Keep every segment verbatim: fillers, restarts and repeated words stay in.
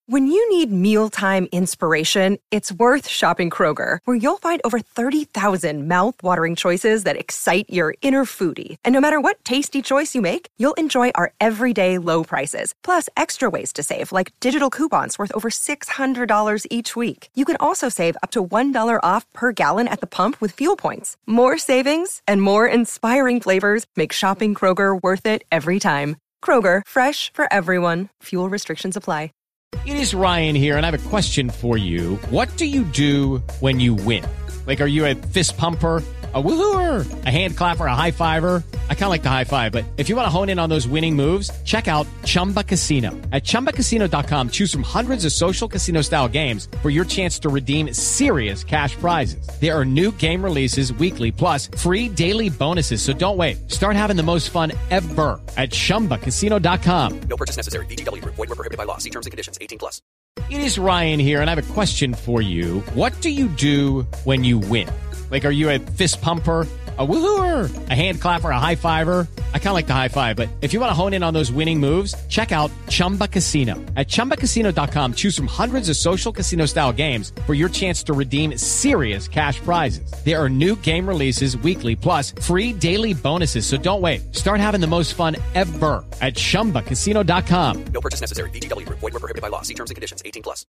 When you need mealtime inspiration, it's worth shopping Kroger, where you'll find over thirty thousand mouth-watering choices that excite your inner foodie. And no matter what tasty choice you make, you'll enjoy our everyday low prices, plus extra ways to save, like digital coupons worth over six hundred dollars each week. You can also save up to one dollar off per gallon at the pump with fuel points. More savings and more inspiring flavors make shopping Kroger worth it every time. Kroger, fresh for everyone. Fuel restrictions apply. It is Ryan here, and I have a question for you. What do you do when you win? Like, are you a fist pumper, a woohooer, a hand clapper, a high fiver? I kind of like the high five, but if you want to hone in on those winning moves, check out Chumba Casino. At chumba casino dot com, choose from hundreds of social casino-style games for your chance to redeem serious cash prizes. There are new game releases weekly, plus free daily bonuses, so don't wait. Start having the most fun ever at chumba casino dot com. No purchase necessary. V G W. Void where prohibited by law. See terms and conditions. eighteen plus. It is Ryan here, and I have a question for you. What do you do when you win? Like, are you a fist pumper, a woohooer, a hand clapper, a high fiver? I kind of like the high five, but if you want to hone in on those winning moves, check out Chumba Casino. At chumba casino dot com, choose from hundreds of social casino-style games for your chance to redeem serious cash prizes. There are new game releases weekly, plus free daily bonuses, so don't wait. Start having the most fun ever at chumba casino dot com. No purchase necessary. V G W. Void where prohibited by law. See terms and conditions. eighteen plus.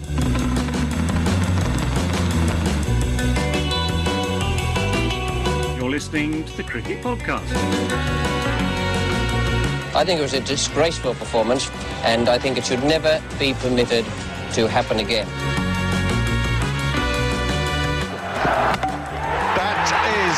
You're listening to the Cricket Podcast. I think it was a disgraceful performance, and I think it should never be permitted to happen again. That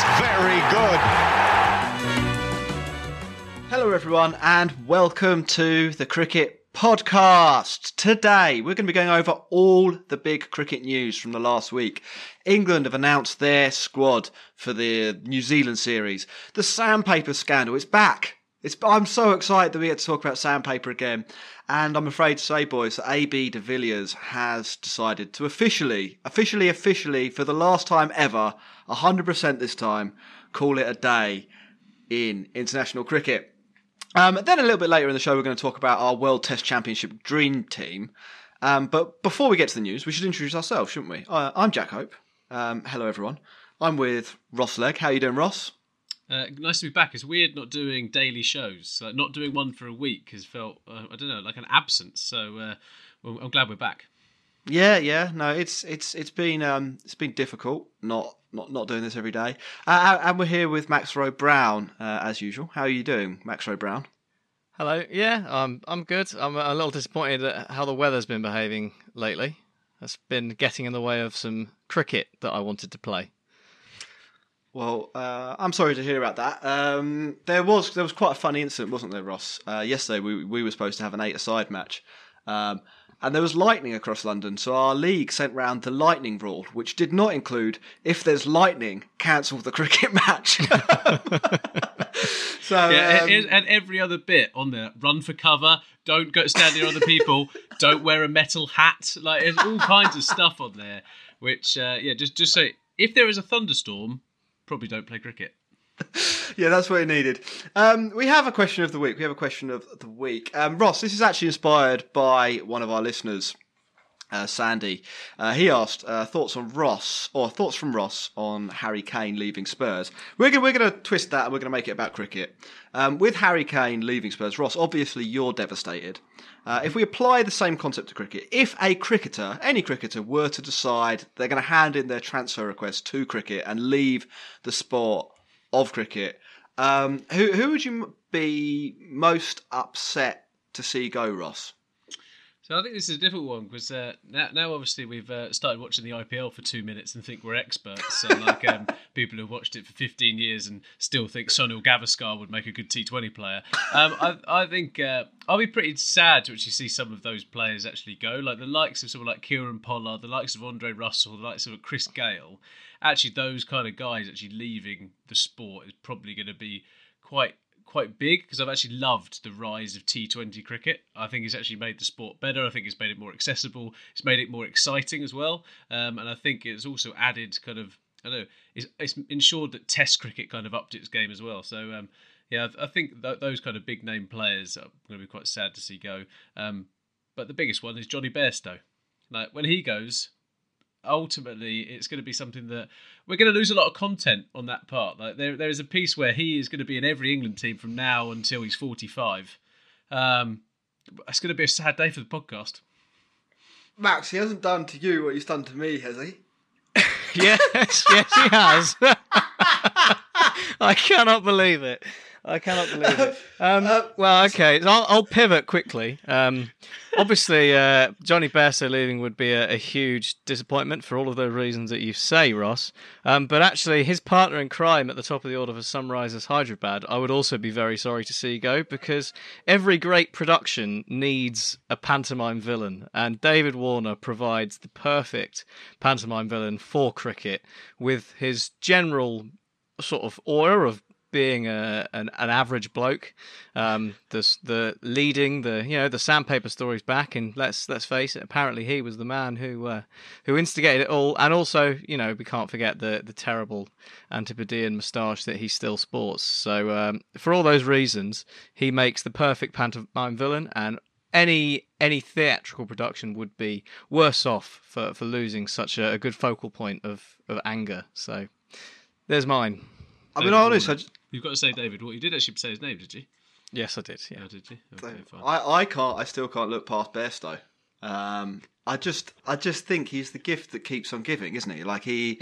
is very good. Hello everyone, and welcome to the Cricket Podcast. Today we're going to be going over all the big cricket news from the last week. England have announced their squad for the New Zealand series. The sandpaper scandal, it's back. It's, I'm so excited that we get to talk about sandpaper again. And I'm afraid to say, boys, that A B de Villiers has decided to officially, officially, officially, for the last time ever, one hundred percent this time, call it a day in international cricket. Um, then a little bit later in the show, we're going to talk about our World Test Championship Dream Team. Um, but before we get to the news, we should introduce ourselves, shouldn't we? Uh, I'm Jack Hope. Um, hello, everyone. I'm with Ross Legg. How are you doing, Ross? Uh, nice to be back. It's weird not doing daily shows. Like, not doing one for a week has felt, uh, I don't know, like an absence. So uh, well, I'm glad we're back. Yeah, yeah. No, it's it's it's been um, it's been difficult not not not doing this every day. Uh, and we're here with Max Rowe Brown uh, as usual. How are you doing, Max Rowe Brown? Hello. Yeah, I'm I'm good. I'm a little disappointed at how the weather's been behaving lately. That's been getting in the way of some cricket that I wanted to play. Well, uh, I'm sorry to hear about that. Um, there was there was quite a funny incident, wasn't there, Ross? Uh, yesterday we we were supposed to have an eight-a-side match, um, and there was lightning across London, so our league sent round the lightning rule, which did not include, if there's lightning, cancel the cricket match. So yeah, um, it, it, and every other bit on there: run for cover, don't go stand near other people, don't wear a metal hat. Like, there's all kinds of stuff on there. Which, uh, yeah, just just say if there is a thunderstorm, probably don't play cricket. Yeah, that's what it needed. Um, we have a question of the week. We have a question of the week. Um, Ross, this is actually inspired by one of our listeners, uh, Sandy. Uh, he asked uh, thoughts on Ross, or thoughts from Ross on Harry Kane leaving Spurs. We're going we're going to twist that and we're going to make it about cricket. Um, with Harry Kane leaving Spurs, Ross, obviously you're devastated. Uh, if we apply the same concept to cricket, if a cricketer, any cricketer, were to decide they're going to hand in their transfer request to cricket and leave the sport of cricket, um, who who would you be most upset to see go, Ross? So I think this is a difficult one because uh, now, now obviously we've uh, started watching the I P L for two minutes and think we're experts. So like um, people who've watched it for fifteen years and still think Sunil Gavaskar would make a good T twenty player. Um, I, I think uh, I'll be pretty sad to actually see some of those players actually go. Like the likes of someone like Kieran Pollard, the likes of Andre Russell, the likes of Chris Gale. Actually, those kind of guys actually leaving the sport is probably going to be quite... quite big because I've actually loved the rise of T twenty cricket. I think it's actually made the sport better. I think it's made it more accessible. It's made it more exciting as well. Um, and I think it's also added kind of, I don't know, it's, it's ensured that Test cricket kind of upped its game as well. So, um, yeah, I, I think th- those kind of big name players are going to be quite sad to see go. Um, but the biggest one is Johnny Bairstow. Like when he goes, ultimately it's going to be something that we're going to lose a lot of content on that part. Like there, there is a piece where he is going to be in every England team from now until he's forty-five. Um, it's going to be a sad day for the podcast. Max, he hasn't done to you what he's done to me, has he? yes, yes, he has. I cannot believe it. I cannot believe it. Um, well, okay, so I'll, I'll pivot quickly. Um, obviously, uh, Johnny Bairstow leaving would be a, a huge disappointment for all of the reasons that you say, Ross. Um, but actually, his partner in crime at the top of the order for Sunrisers Hyderabad, I would also be very sorry to see go, because every great production needs a pantomime villain, and David Warner provides the perfect pantomime villain for cricket with his general sort of aura of being a an, an average bloke, um, the the leading the you know the sandpaper stories back, and let's let's face it, apparently he was the man who uh, who instigated it all, and also you know we can't forget the the terrible Antipodean moustache that he still sports. So um, for all those reasons, he makes the perfect pantomime villain, and any any theatrical production would be worse off for, for losing such a, a good focal point of, of anger. So there's mine. I mean, honestly, I just... You've got to say David. What you did actually say his name, did you? Yes, I did. Yeah, oh, did you? Okay, fine. I, I can't. I still can't look past Bairstow. Um, I just, I just think he's the gift that keeps on giving, isn't he? Like he,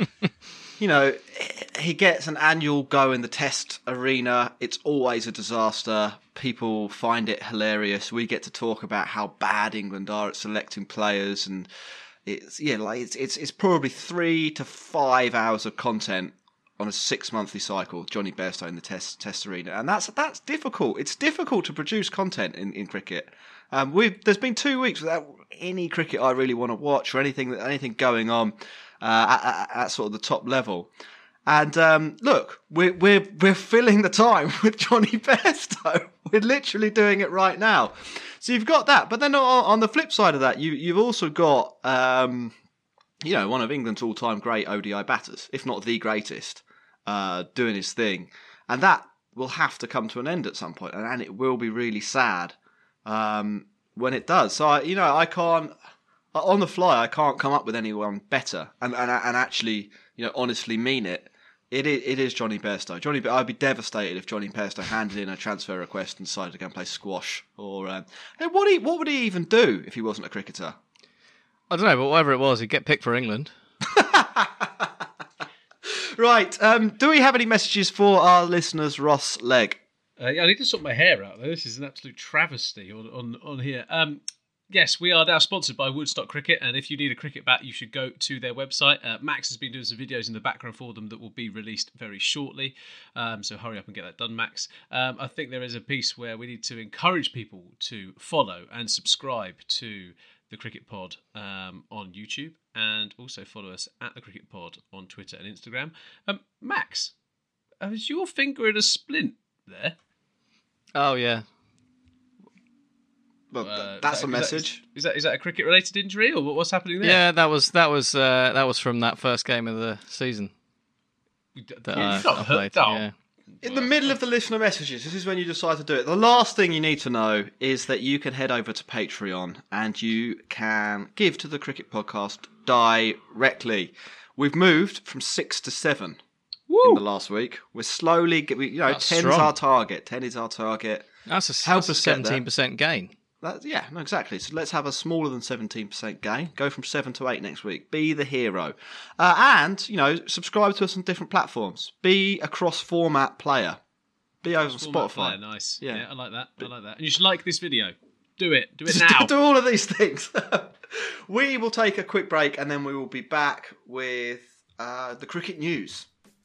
you know, he gets an annual go in the Test arena. It's always a disaster. People find it hilarious. We get to talk about how bad England are at selecting players, and it's yeah, like it's it's it's probably three to five hours of content on a six monthly cycle, Johnny Bairstow in the test test arena, and that's that's difficult. It's difficult to produce content in, in cricket. Um, we there's been two weeks without any cricket I really want to watch or anything anything going on uh, at, at, at sort of the top level. And um, look, we're we're we're filling the time with Johnny Bairstow. We're literally doing it right now. So you've got that, but then on, on the flip side of that, you you've also got um, you know one of England's all time great O D I batters, if not the greatest. Uh, doing his thing, and that will have to come to an end at some point, and, and it will be really sad um, when it does. So I, you know, I can't on the fly. I can't come up with anyone better, and and, and actually, you know, honestly mean it. It is, it is Johnny Bairstow. Johnny, I'd be devastated if Johnny Bairstow handed in a transfer request and decided to go and play squash. Or um, hey, what he, what would he even do if he wasn't a cricketer? I don't know, but whatever it was, he'd get picked for England. Right, um, do we have any messages for our listeners, Ross Legg? Uh, yeah, I need to sort my hair out, though. This is an absolute travesty on, on, on here. Um, yes, we are now sponsored by Woodstock Cricket, and if you need a cricket bat, you should go to their website. Uh, Max has been doing some videos in the background for them that will be released very shortly, um, so hurry up and get that done, Max. Um, I think there is a piece where we need to encourage people to follow and subscribe to the Cricket Pod um, on YouTube, and also follow us at the Cricket Pod on Twitter and Instagram. Um, Max, is your finger in a splint there? Oh yeah. Well, uh, that's that, a message. Is that, is that is that a cricket related injury, or what's happening there? Yeah, that was that was uh, that was from that first game of the season. That yeah, I, you've not I hurt, played. Yeah. In the middle of the listener messages, this is when you decide to do it. The last thing you need to know is that you can head over to Patreon and you can give to the Cricket Podcast directly. We've moved from six to seven Woo! in the last week. We're slowly, you know, That's ten's strong. our target. Ten is our target. That's a, Help that's a us get there. seventeen percent gain. That, yeah, no, exactly. So let's have a smaller than seventeen percent gain. Go from seven to eight next week. Be the hero. Uh, and, you know, subscribe to us on different platforms. Be a cross-format player. Be over on Spotify. Player, nice. Yeah. yeah, I like that. I like that. And you should like this video. Do it. Do it Just now. do all of these things. We will take a quick break and then we will be back with uh, the cricket news.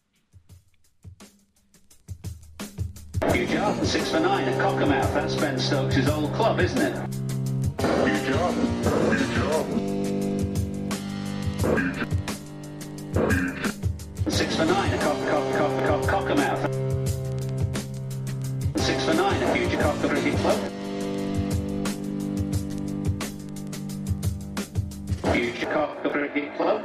Huge job, six for nine at Cockermouth. That's Ben Stokes' old club, isn't it? Huge job, huge job. Six for nine at Cock, Cock, Cock, Cock, Cockermouth. Six for nine at Huge Cocker Cricket Club. Huge Cocker Cricket Club.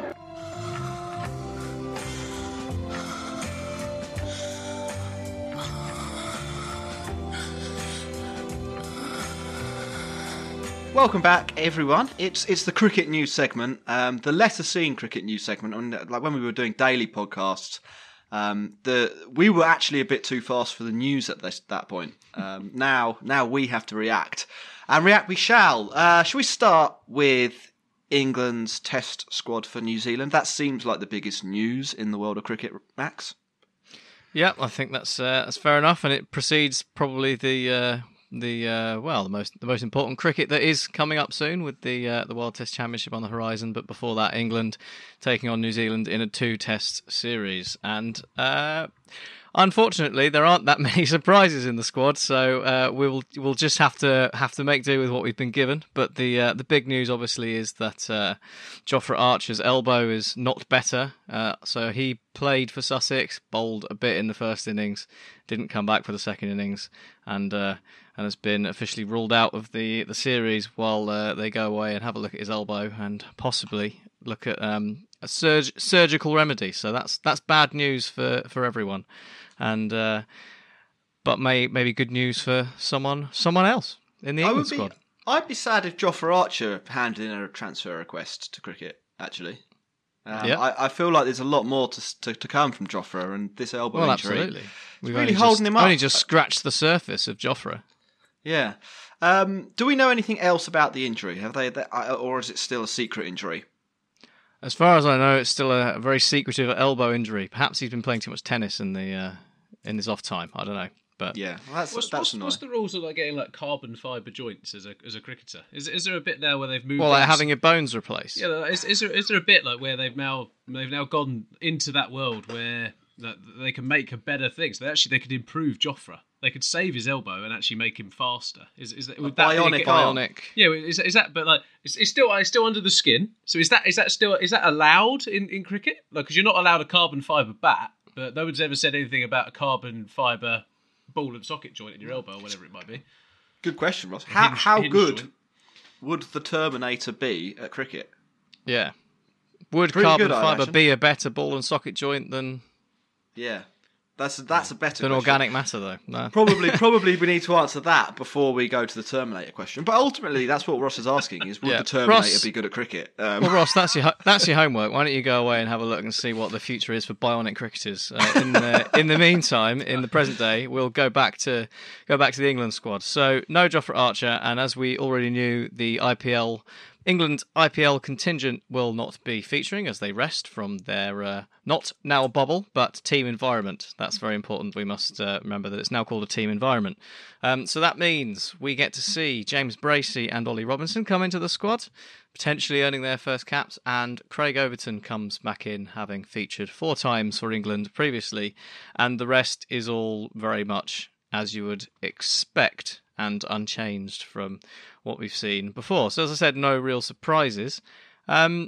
welcome back, everyone. It's it's the cricket news segment, um, the lesser seen cricket news segment. And like when we were doing daily podcasts, um, the we were actually a bit too fast for the news at this that point. Um, now now we have to react, and react we shall. Uh, shall we start with England's Test squad for New Zealand? That seems like the biggest news in the world of cricket, Max. Yeah, I think that's uh, that's fair enough, and it precedes probably the uh, the uh, well the most the most important cricket that is coming up soon with the uh, the World Test Championship on the horizon. But before that, England taking on New Zealand in a two Test series, and uh, unfortunately there aren't that many surprises in the squad, so uh, we'll we'll just have to have to make do with what we've been given. But the uh, the big news obviously is that uh, Jofra Archer's elbow is not better, uh, so he played for Sussex, bowled a bit in the first innings, didn't come back for the second innings, and uh, and has been officially ruled out of the the series while uh, they go away and have a look at his elbow and possibly look at um, a surg- surgical remedy. So that's that's bad news for, for everyone, and uh, but may maybe good news for someone someone else in the England be, squad. I'd be sad if Jofra Archer handed in a transfer request to cricket. Actually. Um, yeah. I, I feel like there's a lot more to to, to come from Jofra, and this elbow well, injury. Absolutely. We've really only holding just, him up. Only just scratched the surface of Jofra. Yeah. Um, do we know anything else about the injury? Have they, or is it still a secret injury? As far as I know, it's still a very secretive elbow injury. Perhaps he's been playing too much tennis in the uh, in his off time. I don't know. But yeah, well, that's what's, that's what's, what's the rules of like getting like carbon fibre joints as a as a cricketer? Is is there a bit now where they've moved? Well, like having your bones replaced. Yeah, is, is there is there a bit like where they've now they've now gone into that world where that they can make a better thing? So they actually they could improve Jofra. They could save his elbow and actually make him faster. Is is that, would that bionic be arm? Bionic. Yeah, is is that? But like, it's, it's still it's still under the skin. So is that is that still is that allowed in, in cricket? Like, because you're not allowed a carbon fibre bat, but no one's ever said anything about a carbon fibre ball and socket joint in your elbow or whatever it might be. Good question, Ross. How Hinge- how hinge good joint. would the Terminator be at cricket? Yeah. Would Pretty carbon good, I fibre imagine. be a better ball and socket joint than Yeah, that's that's a better than question. organic matter, though? No. Probably, probably we need to answer that before we go to the Terminator question. But ultimately, that's what Ross is asking: is would Yeah. the Terminator Ross- be good at cricket? Um, Well, Ross, that's your ho- that's your homework. Why don't you go away and have a look and see what the future is for bionic cricketers? Uh, in the in the meantime, in the present day, we'll go back to go back to the England squad. So no Jofra Archer, and as we already knew, the I P L England I P L contingent will not be featuring as they rest from their uh, not now bubble but team environment. That's very important. We must uh, remember that it's now called a team environment. Um, so that means we get to see James Bracey and Ollie Robinson come into the squad, potentially earning their first caps, and Craig Overton comes back in, having featured four times for England previously, and the rest is all very much as you would expect and unchanged from what we've seen before. So as I said, no real surprises. Um,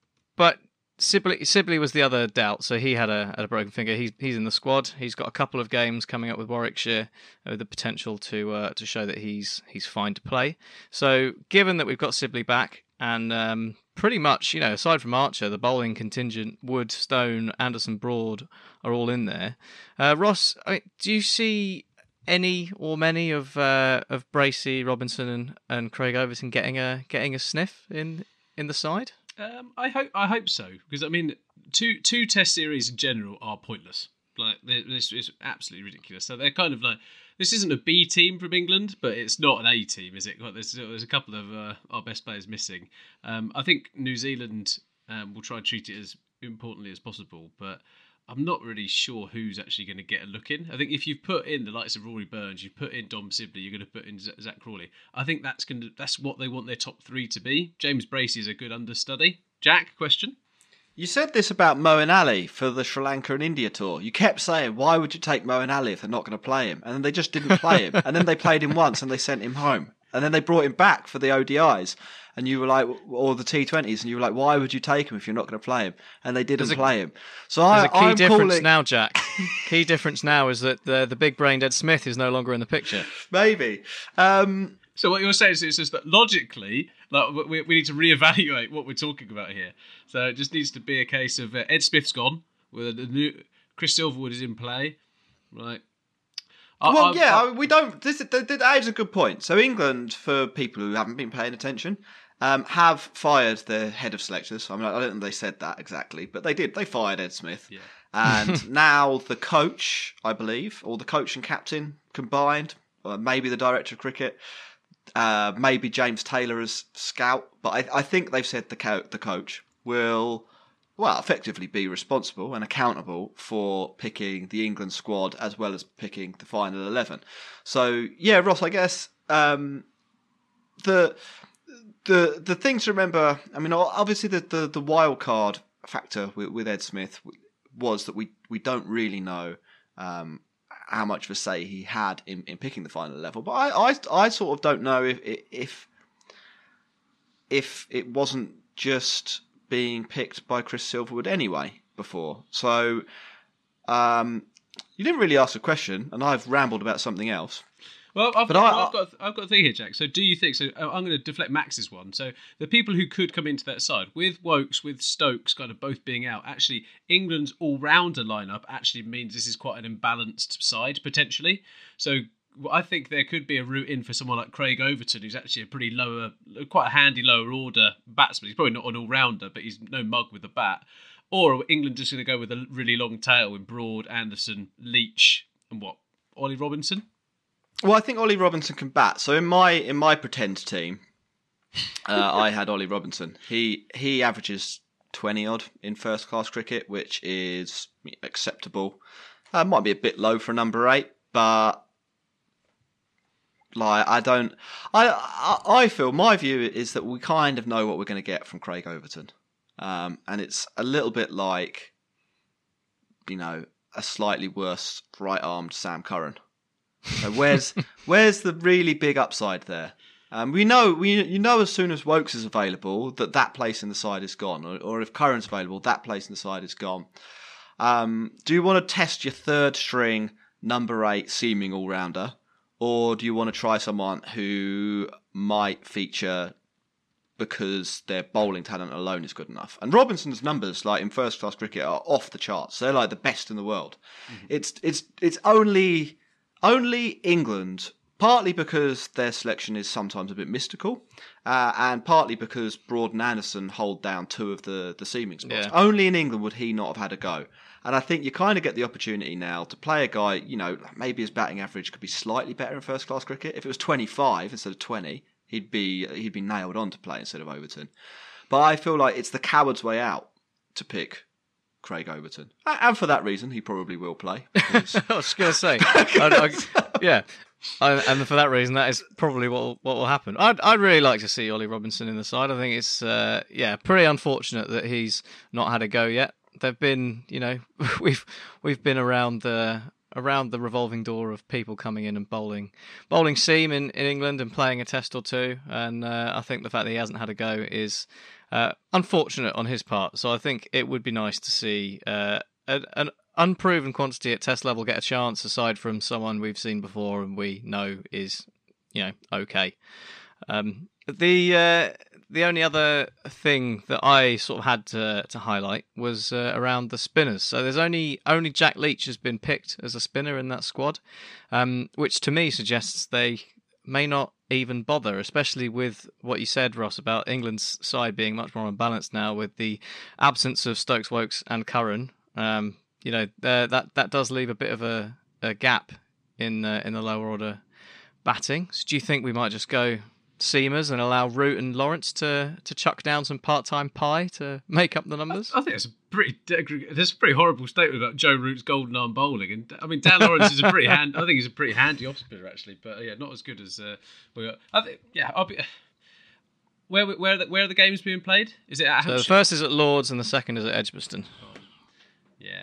but Sibley, Sibley was the other doubt, so he had a had a broken finger. He's he's in the squad. He's got a couple of games coming up with Warwickshire with the potential to uh, to show that he's he's fine to play. So given that we've got Sibley back, and um, pretty much, you know, aside from Archer, the bowling contingent, Wood, Stone, Anderson, Broad are all in there. Uh, Ross, I mean, do you see any or many of uh, of Bracey, Robinson, and, and Craig Overton getting a getting a sniff in in the side? Um, I hope I hope so, because I mean, two two Test series in general are pointless. Like, this is absolutely ridiculous. So they're kind of like, this isn't a B team from England, but it's not an A team, is it? Like, there's there's a couple of uh, our best players missing. Um, I think New Zealand um, will try and treat it as importantly as possible, but I'm not really sure who's actually going to get a look in. I think if you've put in the likes of Rory Burns, you've put in Dom Sibley, you're going to put in Z- Zach Crawley. I think that's going to that's what they want their top three to be. James Bracey is a good understudy. Jack, question? You said this about Moeen Ali for the Sri Lanka and India tour. You kept saying, why would you take Moeen Ali if they're not going to play him? And then they just didn't play him. And then they played him once and they sent him home. And then they brought him back for the O D Is. And you were like, or the T twenties, and you were like, why would you take him if you're not going to play him? And they didn't There's a- play him. So There's I, a key I'm difference calling... now, Jack. Key difference now is that the the big brained Ed Smith is no longer in the picture. Maybe. Um, So what you're saying is it's just that logically, like, we, we need to reevaluate what we're talking about here. So it just needs to be a case of uh, Ed Smith's gone, with a new Chris Silverwood is in play, right? I, well, I, yeah, I, I, we don't. This is, that is a good point. So England, for people who haven't been paying attention, um, have fired their head of selectors. I mean, I don't think they said that exactly, but they did. They fired Ed Smith, yeah. and now the coach, I believe, or the coach and captain combined, or maybe the director of cricket, uh, maybe James Taylor as scout. But I, I think they've said the co- the coach will. Well, effectively be responsible and accountable for picking the England squad as well as picking the final eleven. So, yeah, Ross, I guess um, the the the thing to remember, I mean, obviously the, the, the wild card factor with, with Ed Smith was that we, we don't really know um, how much of a say he had in, in picking the final eleven. But I, I, I sort of don't know if if if it wasn't just being picked by Chris Silverwood anyway before. So um, you didn't really ask a question, and I've rambled about something else. Well, I've, but I, I've got I've got a thing here, Jack. So, do you think? So, I'm going to deflect Max's one. So, the people who could come into that side with Woakes, with Stokes, kind of both being out. Actually, England's all-rounder lineup actually means this is quite an imbalanced side potentially. So, I think there could be a route in for someone like Craig Overton, who's actually a pretty lower, quite a handy lower order batsman. He's probably not an all-rounder, but he's no mug with the bat. Or are England just going to go with a really long tail in Broad, Anderson, Leach, and what? Ollie Robinson? Well, I think Ollie Robinson can bat. So in my in my pretend team, uh, I had Ollie Robinson. He he averages twenty odd in first class cricket, which is acceptable. Uh, might be a bit low for a number eight, but like I don't. I, I I feel my view is that we kind of know what we're going to get from Craig Overton, um, and it's a little bit like, you know, a slightly worse right armed Sam Curran. So where's where's the really big upside there? Um, we know we you know as soon as Woakes is available that that place in the side is gone, or, or if Curran's available, that place in the side is gone. Um, do you want to test your third string number eight seaming all rounder, or do you want to try someone who might feature because their bowling talent alone is good enough? And Robinson's numbers, like in first class cricket, are off the charts. They're like the best in the world. Mm-hmm. It's it's it's only. Only England, partly because their selection is sometimes a bit mystical, uh, and partly because Broad and Anderson hold down two of the, the seaming spots. Yeah. Only in England would he not have had a go. And I think you kind of get the opportunity now to play a guy, you know, maybe his batting average could be slightly better in first class cricket. If it was twenty-five instead of twenty, he'd be he'd be nailed on to play instead of Overton. But I feel like it's the coward's way out to pick Craig Overton, and for that reason, he probably will play. I was going to say, I, I, yeah, I, and for that reason, that is probably what will, what will happen. I'd I'd really like to see Ollie Robinson in the side. I think it's uh, yeah, pretty unfortunate that he's not had a go yet. There've been, you know, we've we've been around the around the revolving door of people coming in and bowling bowling seam in, in England and playing a test or two, and uh, I think the fact that he hasn't had a go is Uh, unfortunate on his part. So I think it would be nice to see uh, an, an unproven quantity at test level get a chance, aside from someone we've seen before and we know is, you know, okay. Um, the uh, the only other thing that I sort of had to, to highlight was uh, around the spinners. So there's only only Jack Leach has been picked as a spinner in that squad, um, which to me suggests they may not even bother, especially with what you said, Ross, about England's side being much more unbalanced now with the absence of Stokes, Woakes and Curran. Um, you know, uh, that that does leave a bit of a, a gap in uh, in the lower order batting. So do you think we might just go seamers and allow Root and Lawrence to, to chuck down some part-time pie to make up the numbers? I, I think it's a pretty there's a pretty horrible statement about Joe Root's golden arm bowling, and I mean Dan Lawrence is a pretty hand. I think he's a pretty handy off spinner actually, but uh, yeah, not as good as uh, we got. I think yeah, I'll be. Where where are the, where are the games being played? Is it at Hampshire? So the first is at Lords and the second is at Edgbaston. Oh, yeah.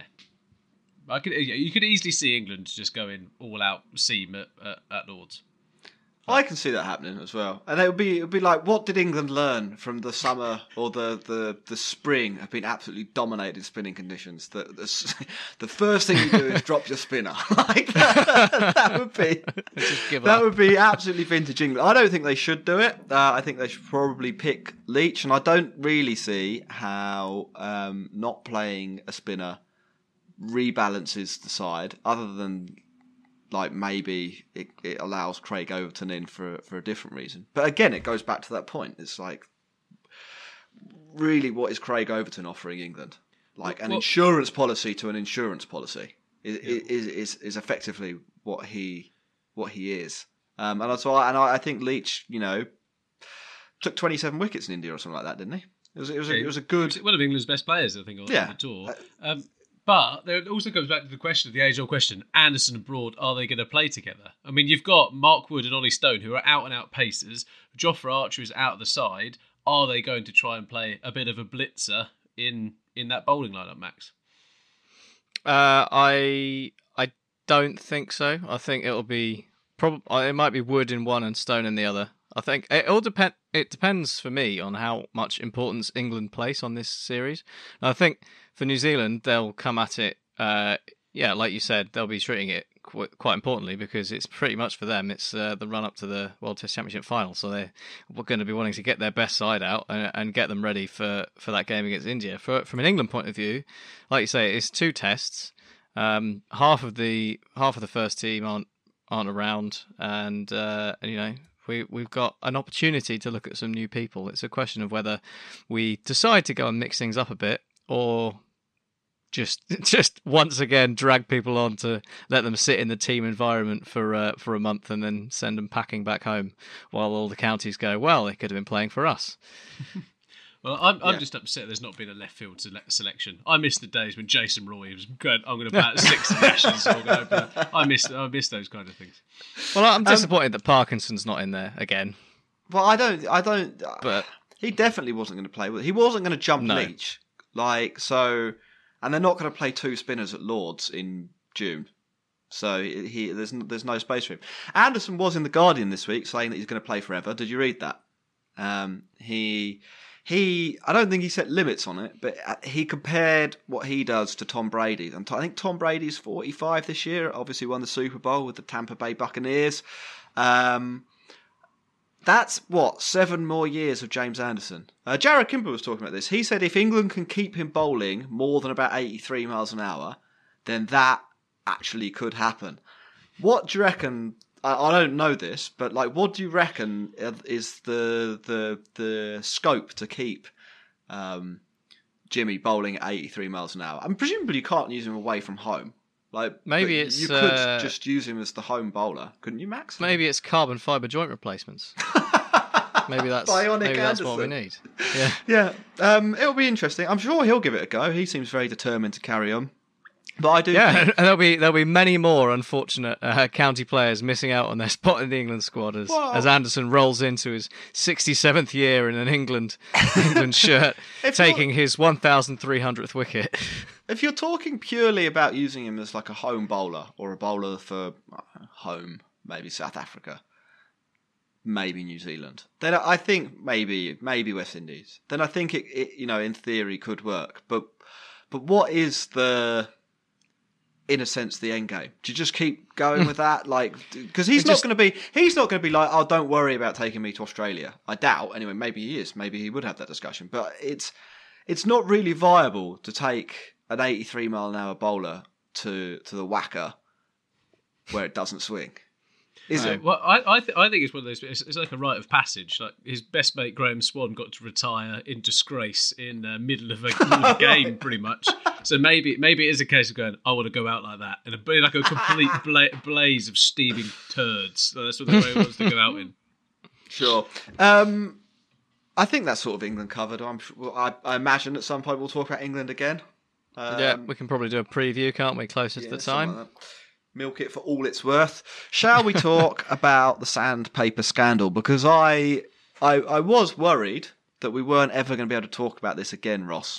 I could, you could easily see England just going all out seam at, at, at Lords. I can see that happening as well, and it would be it would be like, what did England learn from the summer or the, the, the spring have been absolutely dominated spinning conditions? The the, the first thing you do is drop your spinner. Like that, that would be that up. would be absolutely vintage England. I don't think they should do it. Uh, I think they should probably pick Leach, and I don't really see how um, not playing a spinner rebalances the side, other than like maybe it, it allows Craig Overton in for for a different reason. But again, it goes back to that point. It's like, really, what is Craig Overton offering England? Like an well, insurance policy to an insurance policy is Yeah. is, is is effectively what he what he is. Um, and so I, and I, I think Leach, you know, took twenty-seven wickets in India or something like that, didn't he? It was it was a, it was a good He's one of England's best players, I think, on Yeah. the tour. Um, but there also comes back to the question, the age-old question: Anderson and Broad, are they going to play together? I mean, you've got Mark Wood and Ollie Stone, who are out-and-out pacers. Jofra Archer is out of the side. Are they going to try and play a bit of a blitzer in in that bowling lineup, Max? Uh, I I don't think so. I think it'll be prob- It might be Wood in one and Stone in the other. I think it all depend. It depends for me on how much importance England place on this series. And I think for New Zealand, they'll come at it. Uh, yeah, like you said, they'll be treating it qu- quite importantly because it's pretty much for them. It's uh, the run up to the World Test Championship final, so they're going to be wanting to get their best side out and, and get them ready for, for that game against India. For, from an England point of view, like you say, it's two tests. Um, half of the half of the first team aren't aren't around, and, uh, and you know. We, we've got an opportunity to look at some new people. It's a question of whether we decide to go and mix things up a bit or just just once again drag people on to let them sit in the team environment for uh, for a month and then send them packing back home while all the counties go, well, they could have been playing for us. Well, I'm, I'm Yeah. just upset there's not been a left field sele- selection. I miss the days when Jason Roy was going, I'm going to bat six Ashes. So I'm gonna open up. I miss I miss those kind of things. Well, I'm disappointed that Parkinson's not in there again. Well, I don't, I don't. But he definitely wasn't going to play with. He wasn't going to jump No. Leach, like so, and they're not going to play two spinners at Lords in June. So he there's there's no space for him. Anderson was in the Guardian this week saying that he's going to play forever. Did you read that? Um, he he. I don't think he set limits on it, but he compared what he does to Tom Brady. And I think Tom Brady's forty-five this year. Obviously won the Super Bowl with the Tampa Bay Buccaneers. Um, That's, what, seven more years of James Anderson. Uh, Jared Kimber was talking about this. He said if England can keep him bowling more than about eighty-three miles an hour, then that actually could happen. What do you reckon? I, I don't know this, but like, what do you reckon is the the the scope to keep um, Jimmy bowling at eighty-three miles an hour? I mean, presumably you can't use him away from home. Like Maybe but it's, you could uh, just use him as the home bowler, couldn't you, Max? maybe it's carbon fibre joint replacements. Maybe that's Bionic maybe that's what we Anderson. need. Yeah. Yeah, um, it'll be interesting. I'm sure he'll give it a go. He seems very determined to carry on. But I do Yeah, think... and there'll be there'll be many more unfortunate uh, county players missing out on their spot in the England squad as, Well- as Anderson rolls into his sixty-seventh year in an England England shirt, If taking his one thousand three hundredth wicket. If you're talking purely about using him as like a home bowler or a bowler for uh, home, maybe South Africa, maybe New Zealand, then I think maybe maybe West Indies. Then I think it, it you know, in theory could work. But but what is the, in a sense, the end game? Do you just keep going with that? Like, because he's It not just- going to be he's not going to be like, oh, don't worry about taking me to Australia. I doubt. Anyway, maybe he is. Maybe he would have that discussion. But it's it's not really viable to take an eighty-three mile an hour bowler to to the whacker where it doesn't swing, is No, it? Well, I I, th- I think it's one of those. It's, it's like a rite of passage. Like his best mate Graham Swan got to retire in disgrace in the middle of a, middle of a game, pretty much. So maybe maybe it is a case of going, I want to go out like that in a like a complete bla- blaze of steaming turds. So that's what the way he wants to go out in. Sure. Um, I think that's sort of England covered. I'm sure, I, I imagine at some point we'll talk about England again. Um, yeah, we can probably do a preview, can't we? Closer to yeah, the something time. like that. Milk it for all it's worth. Shall we talk about the sandpaper scandal? Because I, I, I was worried that we weren't ever going to be able to talk about this again, Ross.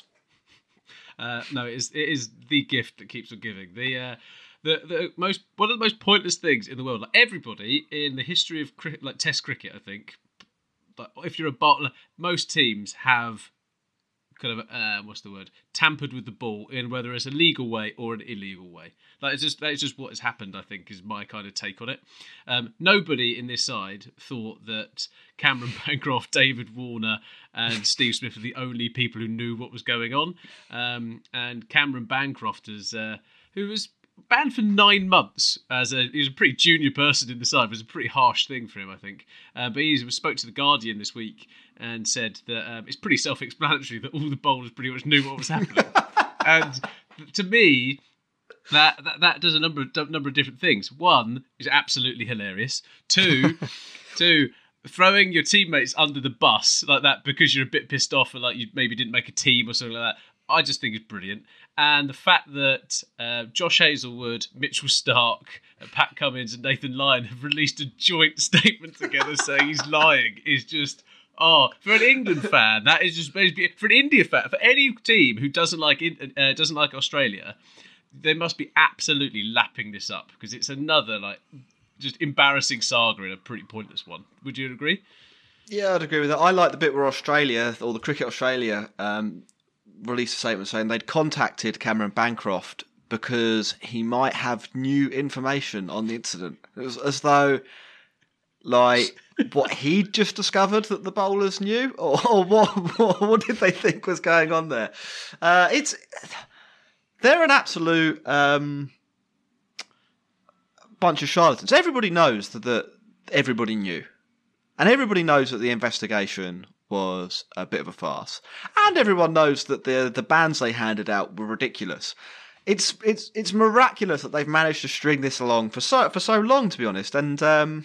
Uh, no, it is it is the gift that keeps on giving. The uh, the the most one of the most pointless things in the world. Like everybody in the history of cricket, like Test cricket, I think. But if you're a bowler, most teams have kind of uh, what's the word tampered with the ball in whether it's a legal way or an illegal way. Like it's just that's just what has happened. I think is my kind of take on it. Um, nobody in this side thought that Cameron Bancroft, David Warner, and Steve Smith were the only people who knew what was going on. Um, and Cameron Bancroft is uh, who was banned for nine months as a he was a pretty junior person in the side. It was a pretty harsh thing for him, I think. Uh, but he spoke to the Guardian this week and said that um, it's pretty self-explanatory that all the bowlers pretty much knew what was happening. And to me, that, that that does a number of number of different things. One is absolutely hilarious. Two, two. Throwing your teammates under the bus like that because you're a bit pissed off and like you maybe didn't make a team or something like that, I just think is brilliant. And the fact that uh, Josh Hazlewood, Mitchell Starc, Pat Cummins and Nathan Lyon have released a joint statement together saying he's lying is just, oh, for an England fan, that is just, for an India fan, for any team who doesn't like uh, doesn't like Australia, they must be absolutely lapping this up because it's another like just embarrassing saga and a pretty pointless one. Would you agree? Yeah, I'd agree with that. I like the bit where Australia, or the Cricket Australia, um, released a statement saying they'd contacted Cameron Bancroft because he might have new information on the incident. It was as though, like, what he'd just discovered that the bowlers knew, or, or what, what? What did they think was going on there? Uh, it's they're an absolute. Um, bunch of charlatans. Everybody knows that, that everybody knew. And everybody knows that the investigation was a bit of a farce. And everyone knows that the the bans they handed out were ridiculous. It's it's it's miraculous that they've managed to string this along for so for so long, to be honest. And um,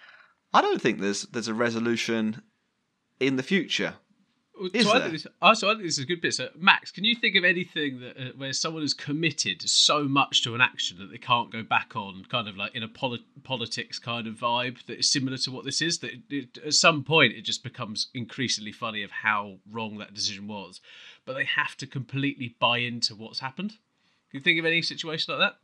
I don't think there's there's a resolution in the future. Is so, I there? think this, oh, so I think this is a good bit. So, Max, can you think of anything that uh, where someone has committed so much to an action that they can't go back on, kind of like in a poli- politics kind of vibe that is similar to what this is? That it, it, at some point it just becomes increasingly funny of how wrong that decision was, but they have to completely buy into what's happened. Can you think of any situation like that?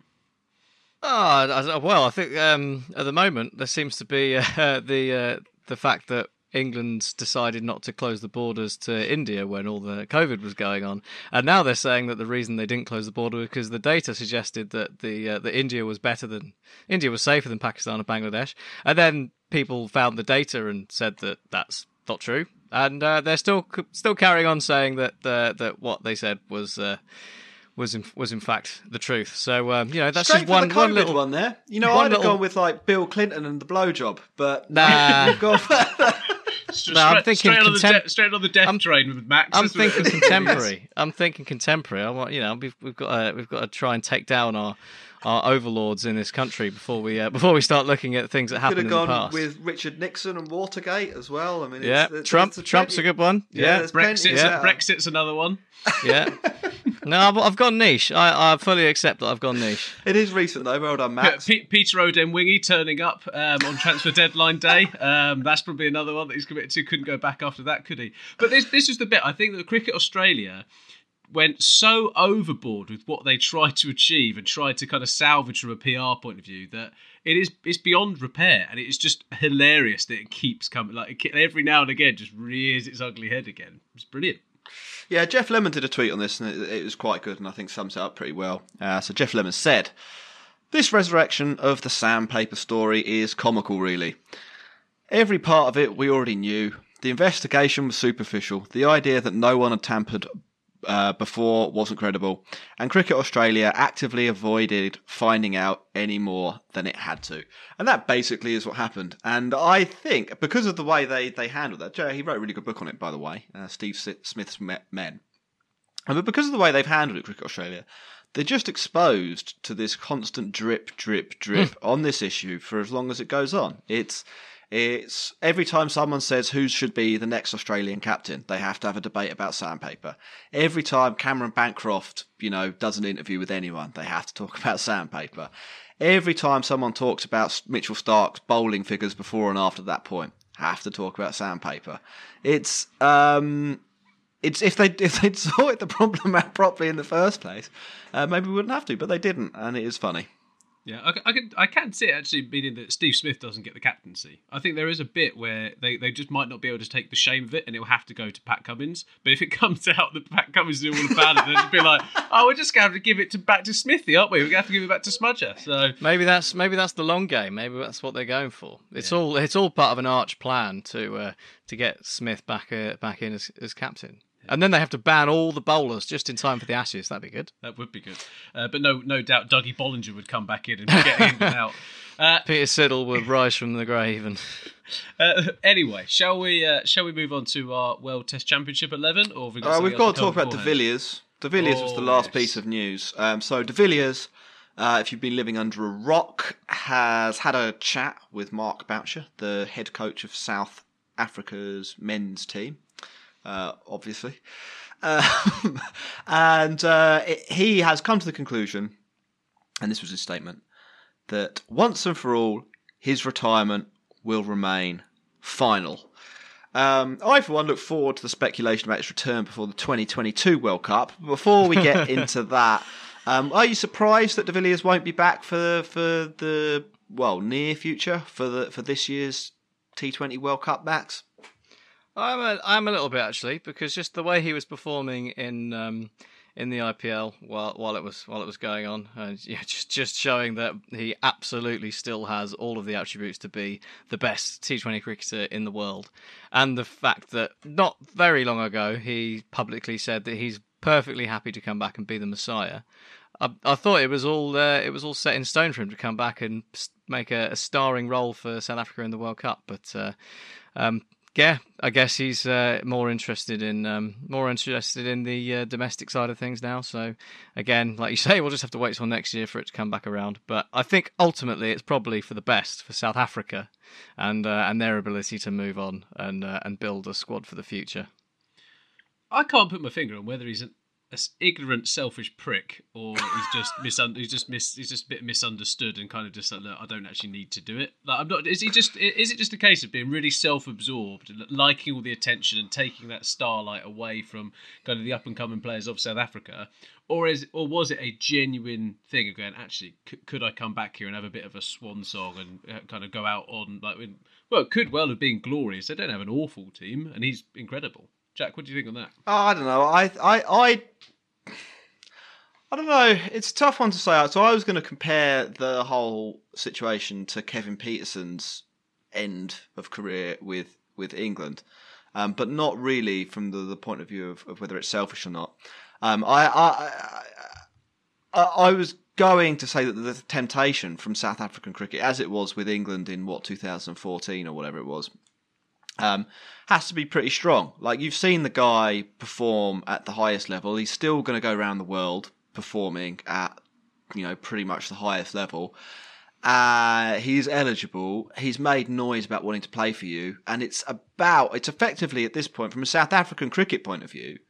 Oh, I- well, I think um, at the moment there seems to be uh, the uh, the fact that England decided not to close the borders to India when all the COVID was going on, and now they're saying that the reason they didn't close the border was because the data suggested that the uh, that India was better than India was safer than Pakistan and Bangladesh, and then people found the data and said that that's not true, and uh, they're still still carrying on saying that uh, that what they said was. Uh, Was in, was in fact the truth. So um, you know that's Straight just one, for the COVID one little one there. You know, one I'd have little- gone with like Bill Clinton and the blowjob, but Nah. you've gone further. Straight, No, I'm thinking straight, on the contem- de- straight on the death I'm- train with Max. I'm That's what it thinking is. contemporary. I'm thinking contemporary. I want, you know, we've we've got to, we've got to try and take down our, our overlords in this country before we uh, before we start looking at things that Could happened have in the gone past. with Richard Nixon and Watergate as well. I mean, yeah, it's, it's, Trump. it's Trump's a plenty- good one. Yeah, Yeah, there's plenty Brexit's, of that. Brexit's another one. yeah. No, I've, I've gone niche. I, I fully accept that I've gone niche. It is recent though. Well done, Max. P- Peter O'Denwingy turning up um, on transfer deadline day. Um, that's probably another one that he's committed to. Couldn't go back after that, could he? But this this is the bit. I think that Cricket Australia went so overboard with what they tried to achieve and tried to kind of salvage from a P R point of view that it is it's beyond repair, and it is just hilarious that it keeps coming. Like it, every now and again, just rears its ugly head again. It's brilliant. Yeah, Jeff Lemon did a tweet on this, and it, it was quite good, and I think sums it up pretty well. Uh, so Jeff Lemon said, "This resurrection of the sandpaper story is comical, really. Every part of it we already knew. The investigation was superficial. The idea that no one had tampered uh, before wasn't credible. And Cricket Australia actively avoided finding out any more than it had to." And that basically is what happened. And I think, because of the way they, they handled that, Joe, he wrote a really good book on it, by the way, uh, Steve Smith's Men. But because of the way they've handled it, Cricket Australia, they're just exposed to this constant drip, drip, drip on this issue for as long as it goes on. It's it's every time someone says who should be the next Australian captain, they have to have a debate about sandpaper. Every time Cameron Bancroft, you know, does an interview with anyone, they have to talk about sandpaper. Every time someone talks about Mitchell Starc's bowling figures before and after that point, have to talk about sandpaper. It's um. It's if they if they'd sorted the problem out properly in the first place, uh, maybe we wouldn't have to, but they didn't, and it is funny. Yeah, I, I can I can see it actually meaning that Steve Smith doesn't get the captaincy. I think there is a bit where they, they just might not be able to take the shame of it, and it will have to go to Pat Cummins. But if it comes out that Pat Cummins is all about it, then it'll be like, oh, we're just going to have to give it to back to Smithy, aren't we? We're going to have to give it back to Smudger. So Maybe that's maybe that's the long game. Maybe that's what they're going for. It's Yeah. all it's all part of an arch plan to uh, to get Smith back uh, back in as, as captain. And then they have to ban all the bowlers just in time for the Ashes. That'd be good. That would be good. Uh, but no, no doubt Dougie Bollinger would come back in and get in and out. Uh, Peter Siddle would rise from the grave. And uh, anyway, shall we? Uh, shall we move on to our World Test Championship eleven, or have we got Uh, something we've else got to talk about De beforehand? Villiers. De Villiers was the last Oh, piece yes. of news. Um, so De Villiers, uh, if you've been living under a rock, has had a chat with Mark Boucher, the head coach of South Africa's men's team, uh, obviously. Um, and uh, it, he has come to the conclusion, and this was his statement, that once and for all, his retirement will remain final. Um, I, for one, look forward to the speculation about his return before the twenty twenty-two World Cup. Before we get into that, um, are you surprised that De Villiers won't be back for for the well near future for the for this year's T twenty World Cup, Max? I'm a, I'm a little bit actually, because just the way he was performing in um, in the I P L while while it was while it was going on, uh, yeah, just just showing that he absolutely still has all of the attributes to be the best T twenty cricketer in the world, and the fact that not very long ago he publicly said that he's perfectly happy to come back and be the Messiah. I, I thought it was all uh, it was all set in stone for him to come back and make a, a starring role for South Africa in the World Cup, but. Uh, um, Yeah, I guess he's uh, more interested in um, more interested in the uh, domestic side of things now. So again, like you say, we'll just have to wait till next year for it to come back around. But I think ultimately it's probably for the best for South Africa and uh, and their ability to move on and uh, and build a squad for the future. I can't put my finger on whether he's an a ignorant, selfish prick, or he's just misun- he's just mis- he's just a bit misunderstood and kind of just like, look, I don't actually need to do it. Like, I'm not. Is he just? Is it just a case of being really self-absorbed, liking all the attention and taking that starlight away from kind of the up-and-coming players of South Africa, or is or was it a genuine thing of going, actually, c- could I come back here and have a bit of a swan song and uh, kind of go out on like, in, well, it could well have been glorious. They don't have an awful team, and he's incredible. Jack, what do you think on that? Oh, I don't know. I, I, I, I don't know. It's a tough one to say. So I was going to compare the whole situation to Kevin Peterson's end of career with, with England, um, but not really from the, the point of view of, of whether it's selfish or not. Um, I, I, I, I was going to say that the temptation from South African cricket, as it was with England in what two thousand fourteen or whatever it was. Um, has to be pretty strong. Like, you've seen the guy perform at the highest level. He's still going to go around the world performing at, you know, pretty much the highest level. Uh, he's eligible. He's made noise about wanting to play for you. And it's about, it's effectively at this point, from a South African cricket point of view,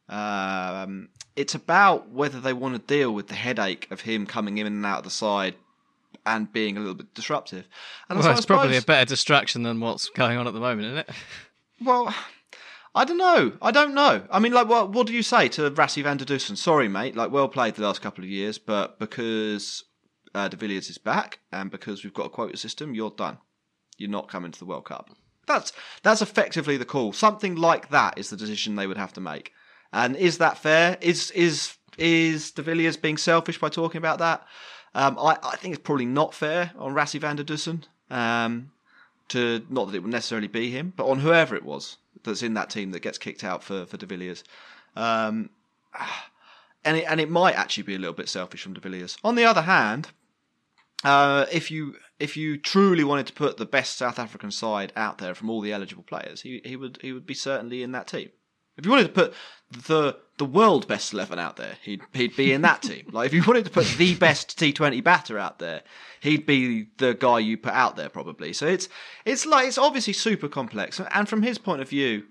um, it's about whether they want to deal with the headache of him coming in and out of the side and being a little bit disruptive. And Well, so I it's probably a suppose- better distraction than what's going on at the moment, isn't it? Well, I don't know. I don't know. I mean, like, what what do you say to Rassie van der Dussen? Sorry, mate. Like, well played the last couple of years, but because uh, De Villiers is back and because we've got a quota system, you're done. You're not coming to the World Cup. That's that's effectively the call. Something like that is the decision they would have to make. And is that fair? Is is is De Villiers being selfish by talking about that? Um, I, I think it's probably not fair on Rassie van der Dussen. Um, to not that it would necessarily be him, but on whoever it was that's in that team that gets kicked out for, for De Villiers. Um, and it, and it might actually be a little bit selfish from De Villiers. On the other hand, uh, if you if you truly wanted to put the best South African side out there from all the eligible players, he he would he would be certainly in that team. If you wanted to put the the world best eleven out there, he'd he'd be in that team. Like, if you wanted to put the best T twenty batter out there, he'd be the guy you put out there probably. So it's it's like it's obviously super complex. And from his point of view,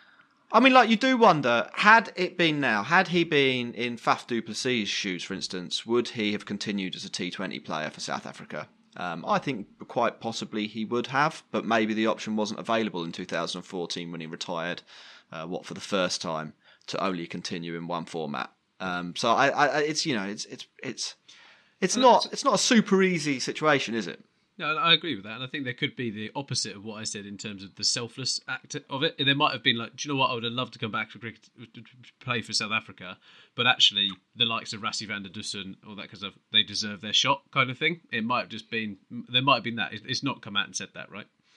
I mean, like, you do wonder, had it been now, had he been in Faf du Plessis' shoes, for instance, would he have continued as a T twenty player for South Africa? Um, I think quite possibly he would have, but maybe the option wasn't available in two thousand fourteen when he retired. Uh, what for the first time to only continue in one format. Um, so I, I, it's you know, it's it's it's it's not it's not a super easy situation, is it? No, I agree with that, and I think there could be the opposite of what I said in terms of the selfless act of it. There might have been like, do you know what? I would have loved to come back to cricket to play for South Africa, but actually the likes of Rassie van der Dussen, all that because of they deserve their shot, kind of thing. It might have just been there might have been that. It's not come out and said that, right?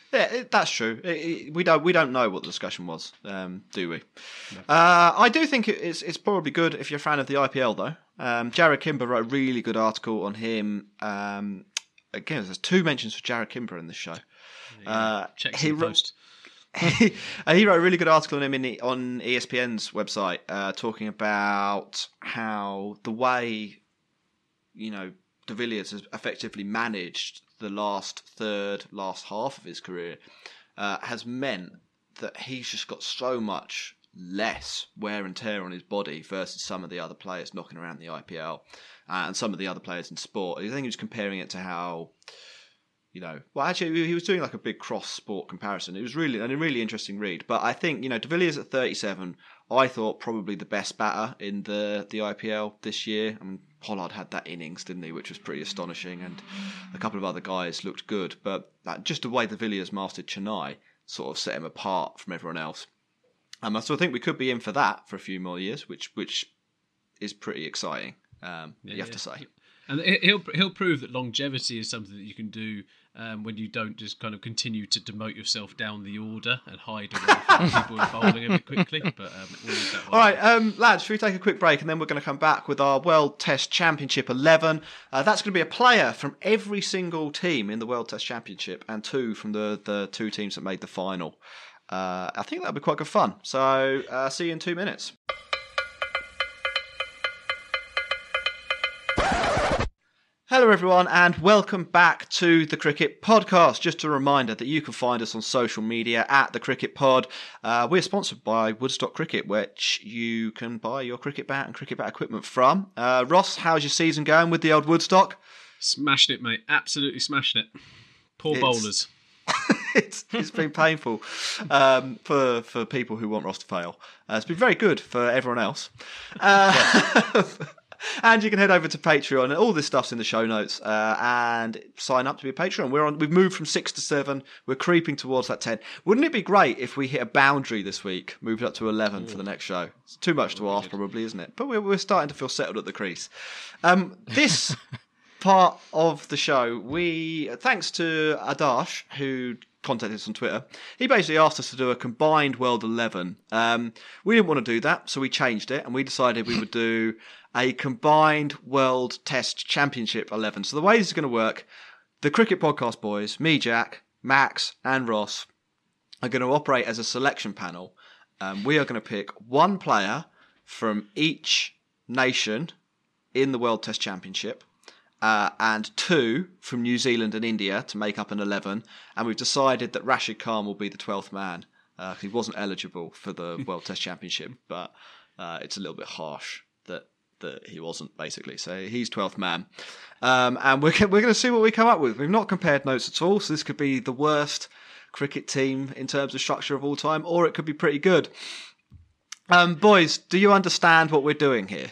Yeah, it, that's true. It, it, we don't we don't know what the discussion was, um, do we? No. Uh, I do think it, it's it's probably good if you're a fan of the I P L, though. Um, Jared Kimber wrote a really good article on him. Um, again, there's two mentions for Jared Kimber in this show. Yeah, uh, checks he in post. he, he wrote a really good article on him in the, on E S P N's website, uh, talking about how the way, you know, De Villiers has effectively managed the last third, last half of his career, uh, has meant that he's just got so much less wear and tear on his body versus some of the other players knocking around the I P L uh, and some of the other players in sport. I think he was comparing it to how, you know, well, actually, he was doing like a big cross-sport comparison. It was really a really interesting read. But I think, you know, De Villiers at thirty-seven, I thought probably the best batter in the, the I P L this year. I mean, Pollard had that innings, didn't he, which was pretty astonishing, and a couple of other guys looked good. But that, just the way De Villiers mastered Chennai sort of set him apart from everyone else. Um, so I think we could be in for that for a few more years, which which is pretty exciting, um, yeah, you have yeah. to say. And he'll he'll prove that longevity is something that you can do um, when you don't just kind of continue to demote yourself down the order and hide away from people who are bowling a bit quickly. But um, we'll leave that one. All right, um, lads, should we take a quick break and then we're going to come back with our World Test Championship eleven. Uh, that's going to be a player from every single team in the World Test Championship and two from the, the two teams that made the final. Uh, I think that'll be quite good fun. So uh, see you in two minutes. Hello everyone and welcome back to the Cricket Podcast. Just a reminder that you can find us on social media at the Cricket Pod. Uh, we're sponsored by Woodstock Cricket, which you can buy your cricket bat and cricket bat equipment from. Uh, Ross, how's your season going with the old Woodstock? Smashed it, mate. Absolutely smashed it. Poor It's- bowlers. it's it's been painful um, for for people who want Ross to fail. Uh, it's been very good for everyone else. Uh, And you can head over to Patreon, and all this stuff's in the show notes. Uh, and sign up to be a Patreon. We're on. We've moved from six to seven. We're creeping towards that ten. Wouldn't it be great if we hit a boundary this week, moved up to eleven Ooh. for the next show? It's too much to ask, probably, isn't it? But we're we're starting to feel settled at the crease. Um, this part of the show, we thanks to Adarsh, who contacted us on Twitter. He basically asked us to do a combined World eleven. Um, we didn't want to do that, so we changed it, and we decided we would do a combined World Test Championship eleven. So the way this is going to work, the Cricket Podcast boys, me, Jack, Max, and Ross, are going to operate as a selection panel. Um, we are going to pick one player from each nation in the World Test Championship. Uh, and two from New Zealand and India to make up an eleven. And we've decided that Rashid Khan will be the twelfth man because uh, he wasn't eligible for the World Test Championship. But uh, it's a little bit harsh that that he wasn't, basically. So he's twelfth man. Um, and we're, we're going to see what we come up with. We've not compared notes at all, so this could be the worst cricket team in terms of structure of all time, or it could be pretty good. Um, boys, do you understand what we're doing here?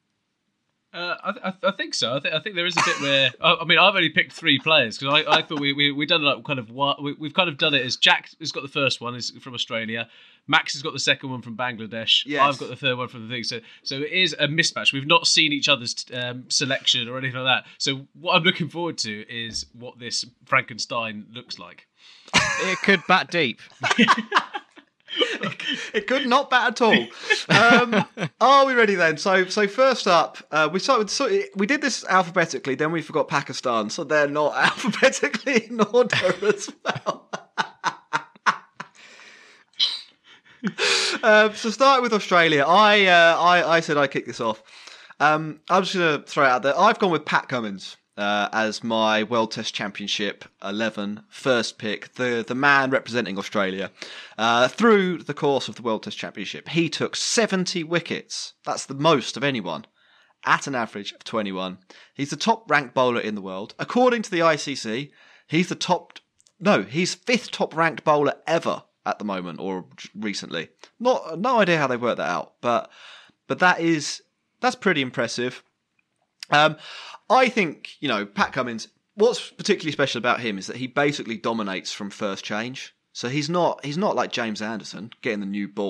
Uh, I, th- I think so. I, th- I think there is a bit where I, I mean I've only picked three players because I, I thought we we we done like kind of what we, we've kind of done it as Jack has got the first one is from Australia, Max has got the second one from Bangladesh, yes. I've got the third one from the thing. So so it is a mismatch. We've not seen each other's um, selection or anything like that. So what I'm looking forward to is what this Frankenstein looks like. It could bat deep. It could not bat at all. Um, are we ready then? So, so first up, uh, we started. So we did this alphabetically. Then we forgot Pakistan, so they're not alphabetically in order as well. um, so, starting with Australia, I, uh, I, I said I kick this off. Um, I'm just going to throw it out there. I've gone with Pat Cummins. Uh, as my World Test Championship eleven first pick, the, the man representing Australia. Uh, through the course of the World Test Championship, he took seventy wickets. That's the most of anyone, at an average of twenty-one. He's the top ranked bowler in the world. According to the I C C, he's the top, no, he's fifth top ranked bowler ever at the moment, or recently. Not, no idea how they worked that out, but, but that is, that's pretty impressive. Um, I think, you know, Pat Cummins, what's particularly special about him is that he basically dominates from first change. So he's not he's not like James Anderson getting the new ball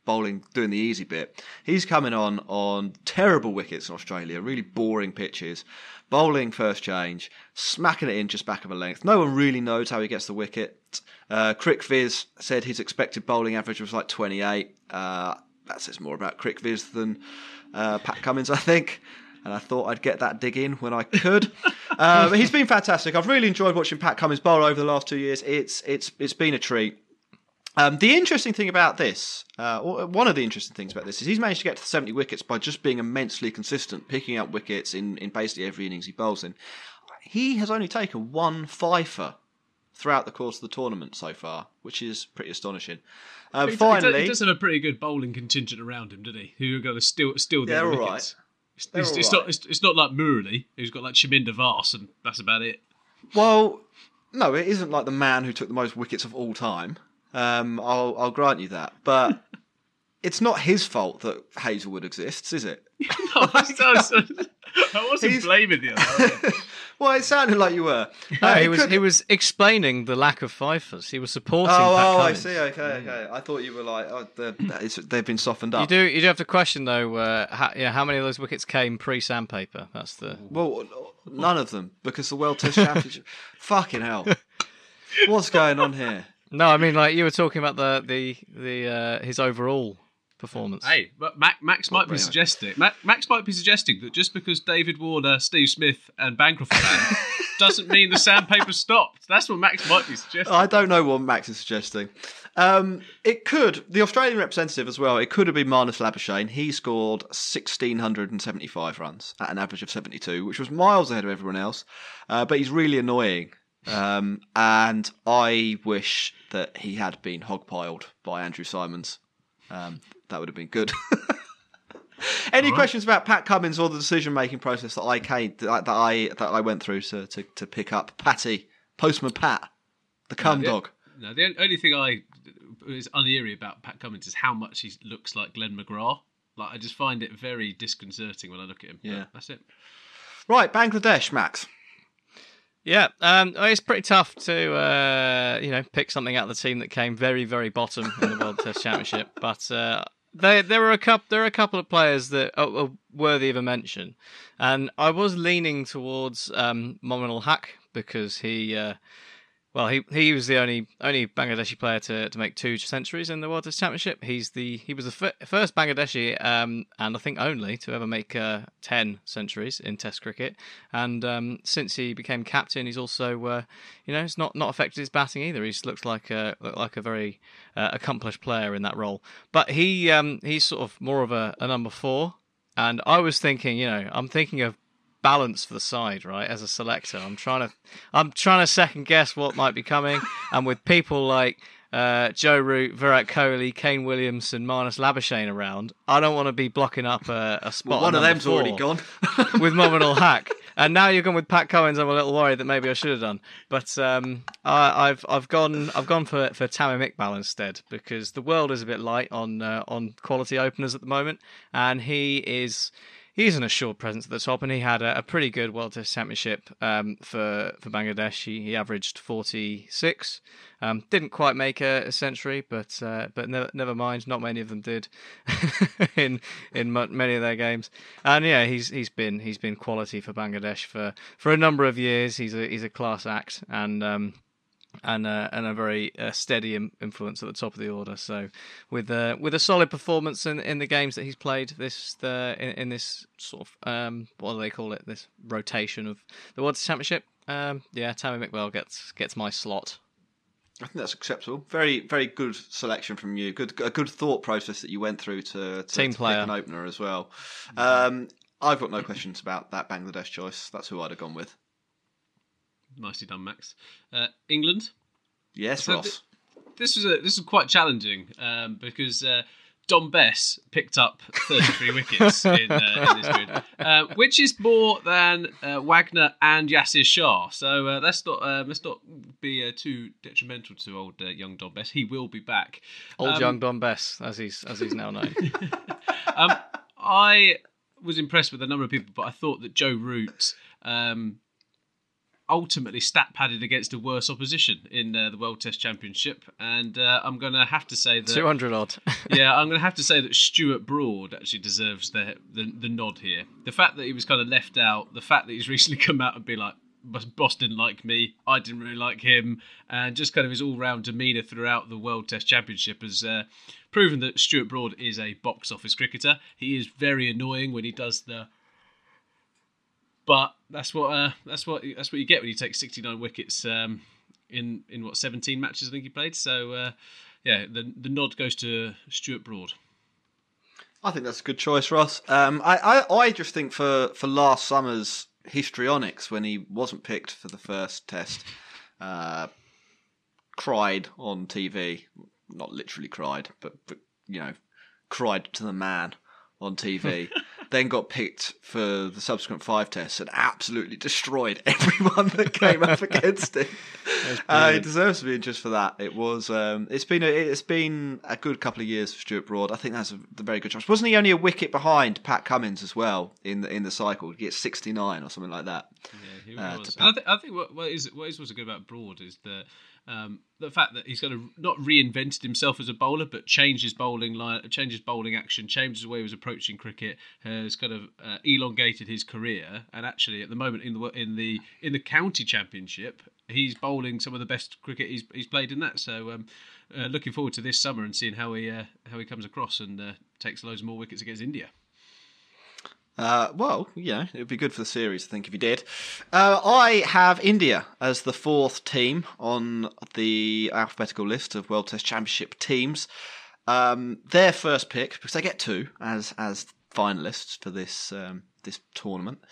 bowling, doing the easy bit. He's coming on on terrible wickets in Australia, really boring pitches, bowling first change, smacking it in just back of a length. No one really knows how he gets the wicket. Uh, Crick Viz said his expected bowling average was like twenty-eight. Uh, that says more about Crick Viz than uh, Pat Cummins, I think. And I thought I'd get that dig in when I could. uh, but he's been fantastic. I've really enjoyed watching Pat Cummins bowl over the last two years. It's it's it's been a treat. Um, the interesting thing about this, uh, or one of the interesting things about this, is he's managed to get to seventy wickets by just being immensely consistent, picking up wickets in, in basically every innings he bowls in. He has only taken one fifer throughout the course of the tournament so far, which is pretty astonishing. Uh, he, finally, he, does, he does have a pretty good bowling contingent around him, doesn't he? Who are going to steal steal their They're all wickets. right. It's, They're it's, all it's right. not it's, it's not like Murali, who's got like Chaminda Vas, and that's about it. Well, no, it isn't like the man who took the most wickets of all time. Um, I'll I'll grant you that, but it's not his fault that Hazelwood exists, is it? no, I, was, I wasn't He's- blaming the other. Well, it sounded like you were. No, Uh, he it was could- he was explaining the lack of fifers. He was supporting. Oh, Pat oh, I Cummins. see. Okay, okay. I thought you were like, oh, they're- it's- they've been softened You up. do you do have to question though. Uh, how, yeah, how many of those wickets came pre-sandpaper? That's the. Well, none of them, because the World Test Championship. Fucking hell! What's going on here? No, I mean like you were talking about the the the uh, his overall performance. Hey, but Mac, Max might be anyway. suggesting Mac, Max might be suggesting that just because David Warner, Steve Smith, and Bancroft are banned doesn't mean the sandpaper stopped. That's what Max might be suggesting. I don't know what Max is suggesting. Um, it could, the Australian representative as well, it could have been Marnus Labuschagne. He scored one thousand six hundred seventy-five runs at an average of seventy-two, which was miles ahead of everyone else. Uh, but he's really annoying. Um, and I wish that he had been hogpiled by Andrew Simons. Um, that would have been good. Any All right. questions about Pat Cummins or the decision-making process that I came, that I that I went through to, to, to pick up Patty, Postman Pat, the cum the- dog? No, the only thing I is uneary about Pat Cummins is how much he looks like Glenn McGrath. Like I just find it very disconcerting when I look at him. But Yeah. that's it. Right, Bangladesh, Max. Yeah, um, well, it's pretty tough to uh, you know pick something out of the team that came very very bottom in the World Test Championship, but uh, there there were a couple there are a couple of players that are, are worthy of a mention, and I was leaning towards um, Mominul Haq because he. Uh, Well, he he was the only only Bangladeshi player to, to make two centuries in the World Test Championship. He's the he was the f- first Bangladeshi um, and I think only to ever make uh, ten centuries in Test cricket. And um, since he became captain, he's also uh, you know it's not, not affected his batting either. He's looked like a looked like a very uh, accomplished player in that role. But he um, he's sort of more of a, a number four. And I was thinking, you know, I'm thinking of balance for the side, right? As a selector, I'm trying to, I'm trying to second guess what might be coming, and with people like uh, Joe Root, Virat Kohli, Kane Williamson, Marnus Labuschagne around, I don't want to be blocking up a, a spot. Well, one at of number them's four already gone. with Mominul Haq, and now you're gone with Pat Cummins. I'm a little worried that maybe I should have done, but um, I, I've I've gone I've gone for for Tamim Iqbal instead because the world is a bit light on uh, on quality openers at the moment, and he is. He's an assured presence at the top, and he had a, a pretty good World Test Championship um, for for Bangladesh. He, he averaged forty-six. Um, didn't quite make a, a century, but uh, but never, never mind. Not many of them did in in mu- many of their games. And yeah, he's he's been he's been quality for Bangladesh for, for a number of years. He's a he's a class act, and. Um, And uh, and a very uh, steady im- influence at the top of the order. So, with uh, with a solid performance in in the games that he's played this the in, in this sort of um, what do they call it, this rotation of the World Championship. Um, yeah, Tamim Iqbal gets gets my slot. I think that's acceptable. Very, very good selection from you. Good, a good thought process that you went through to, to, Team to player. pick an opener as well. Um, I've got no questions about that Bangladesh choice. That's who I'd have gone with. Nicely done, Max. Uh, England. Yes, So Ross. th- this was a this was quite challenging um, because uh, Dom Bess picked up thirty-three wickets in, uh, in this grid, uh, which is more than uh, Wagner and Yasir Shah. So uh, let's not uh, let's not be uh, too detrimental to old uh, young Dom Bess. He will be back. Old Um, young Don Bess, as he's as he's now known. um, I was impressed with a number of people, but I thought that Joe Root. Um, ultimately stat padded against a worse opposition in uh, the World Test Championship, and uh, I'm going to have to say that two hundred odd. yeah, I'm going to have to say that Stuart Broad actually deserves the, the the nod here. The fact that he was kind of left out, the fact that he's recently come out and be like, Boss didn't like me, I didn't really like him, and just kind of his all-round demeanour throughout the World Test Championship has uh, proven that Stuart Broad is a box office cricketer. He is very annoying when he does the, but that's what uh, that's what that's what you get when you take sixty-nine wickets um, in in what seventeen matches I think he played. So uh, yeah, the the nod goes to Stuart Broad. I think that's a good choice, Ross. Um, I, I I just think for for last summer's histrionics when he wasn't picked for the first test, uh, cried on T V, not literally cried, but, but you know, cried to the man on T V, then got picked for the subsequent five tests and absolutely destroyed everyone that came up against him. Uh, he deserves to be in just for that. It was, um, it's been a, it's been a good couple of years for Stuart Broad. I think that's a, a very good choice. Wasn't he only a wicket behind Pat Cummins as well in the in the cycle? He gets sixty-nine or something like that. Yeah, he uh, was. I, th- I think what, what is what is what's good about Broad is that um, the fact that he's kind of not reinvented himself as a bowler, but changed his bowling line, changed his bowling action, changed the way he was approaching cricket, has kind of uh, elongated his career. And actually, at the moment in the in the in the county championship, he's bowling some of the best cricket he's he's played in that. So, um, uh, looking forward to this summer and seeing how he uh, how he comes across and uh, takes loads more wickets against India. Uh, well, yeah, it would be good for the series, I think, if you did. Uh, I have India as the fourth team on the alphabetical list of World Test Championship teams. Um, their first pick, because they get two as as finalists for this um, this tournament,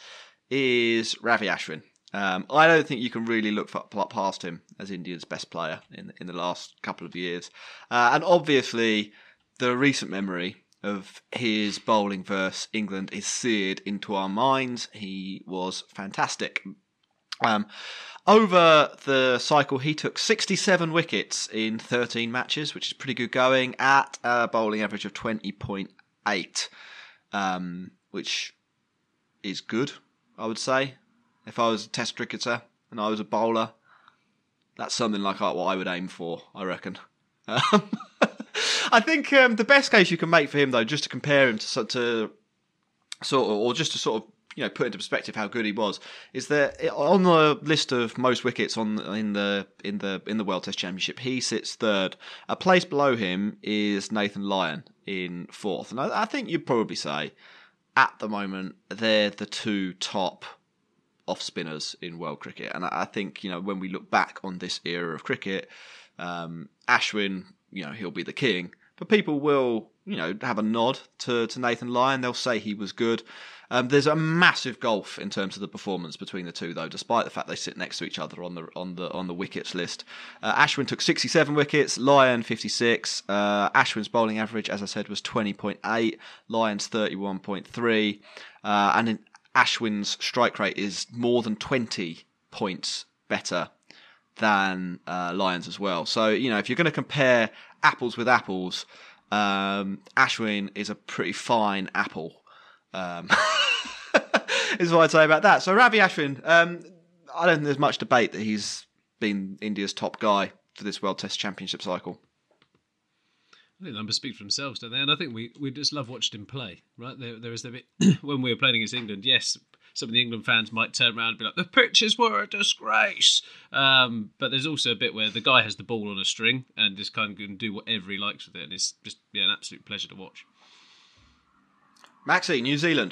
is Ravi Ashwin. Um, I don't think you can really look for, past him as India's best player in in the last couple of years, uh, and obviously the recent memory of his bowling versus England is seared into our minds. He was fantastic. Um, over the cycle, he took sixty-seven wickets in thirteen matches, which is pretty good going, at a bowling average of twenty point eight, um, which is good, I would say. If I was a test cricketer and I was a bowler, that's something like what I would aim for, I reckon. Um, I think um, the best case you can make for him, though, just to compare him to, to sort of, or just to sort of, you know, put into perspective how good he was, is that on the list of most wickets on in the in the in the World Test Championship, he sits third. A place below him is Nathan Lyon in fourth, and I, I think you'd probably say at the moment they're the two top off spinners in world cricket. And I, I think, you know, when we look back on this era of cricket, um, Ashwin, you know, he'll be the king. But people will, you know, have a nod to, to Nathan Lyon. They'll say he was good. Um, there's a massive gulf in terms of the performance between the two, though, despite the fact they sit next to each other on the on the on the wickets list. Uh, Ashwin took sixty-seven wickets, Lyon fifty-six. Uh, Ashwin's bowling average, as I said, was twenty point eight. Lyon's thirty-one point three, uh, and in Ashwin's strike rate is more than twenty points better than uh, Lyon's as well. So, you know, if you're going to compare apples with apples, um, Ashwin is a pretty fine apple. Um, is what I'd say about that. So Ravi Ashwin, um, I don't think there's much debate that he's been India's top guy for this World Test Championship cycle. I think the numbers speak for themselves, don't they? And I think we, we just love watching him play, right? There, there was the bit when we were playing against England. Yes, some of the England fans might turn around and be like, the pitches were a disgrace. Um, but there's also a bit where the guy has the ball on a string and just kind of can do whatever he likes with it. And it's just yeah, an absolute pleasure to watch. Maxie, New Zealand.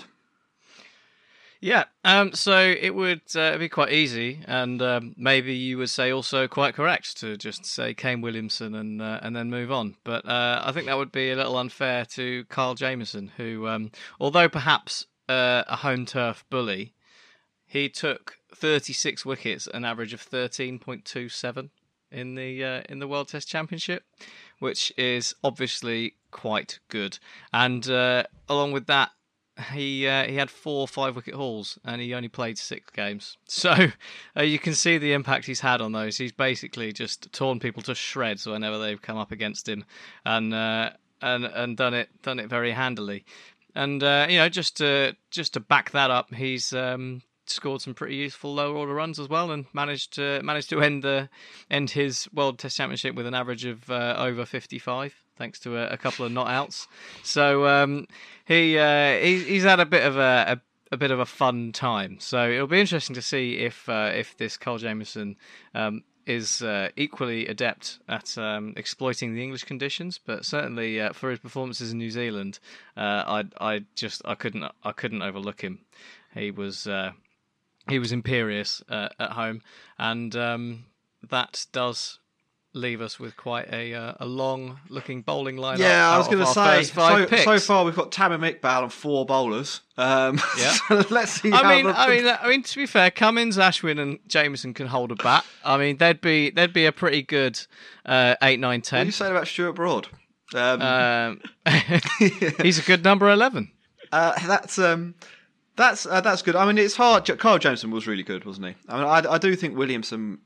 Yeah, um, so it would uh, be quite easy, and um, maybe you would say also quite correct to just say Kane Williamson and uh, and then move on. But uh, I think that would be a little unfair to Kyle Jamieson, who, um, although perhaps uh, a home turf bully, he took thirty-six wickets, an average of thirteen point two seven in the uh, in the World Test Championship, which is obviously quite good. And uh, along with that, He uh, he had four five wicket hauls and he only played six games. So uh, you can see the impact he's had on those. He's basically just torn people to shreds whenever they've come up against him, and uh, and and done it done it very handily. And uh, you know, just to just to back that up, he's um, scored some pretty useful lower order runs as well, and managed to managed to end the end his World Test Championship with an average of uh, over fifty-five, thanks to a, a couple of not outs. So um, he, uh, he he's had a bit of a, a a bit of a fun time. So it'll be interesting to see if uh, if this Kyle Jamieson um, is uh, equally adept at um, exploiting the English conditions, but certainly uh, for his performances in New Zealand, uh, I I just I couldn't I couldn't overlook him. He was uh, he was imperious uh, at home, and um, that does leave us with quite a uh, a long looking bowling lineup. Yeah, I was going to say. So, picks. so far, we've got Tamim Iqbal and four bowlers. Um, Yeah. so let's see. I how mean, the, I mean, I mean. To be fair, Cummins, Ashwin, and Jameson can hold a bat. I mean, they'd be they'd be a pretty good uh, eight, nine, what are ten. you saying about Stuart Broad? Um, Um, he's a good number eleven. uh, that's um, that's uh, that's good. I mean, it's hard. Kyle Jameson was really good, wasn't he? I mean, I, I do think Williamson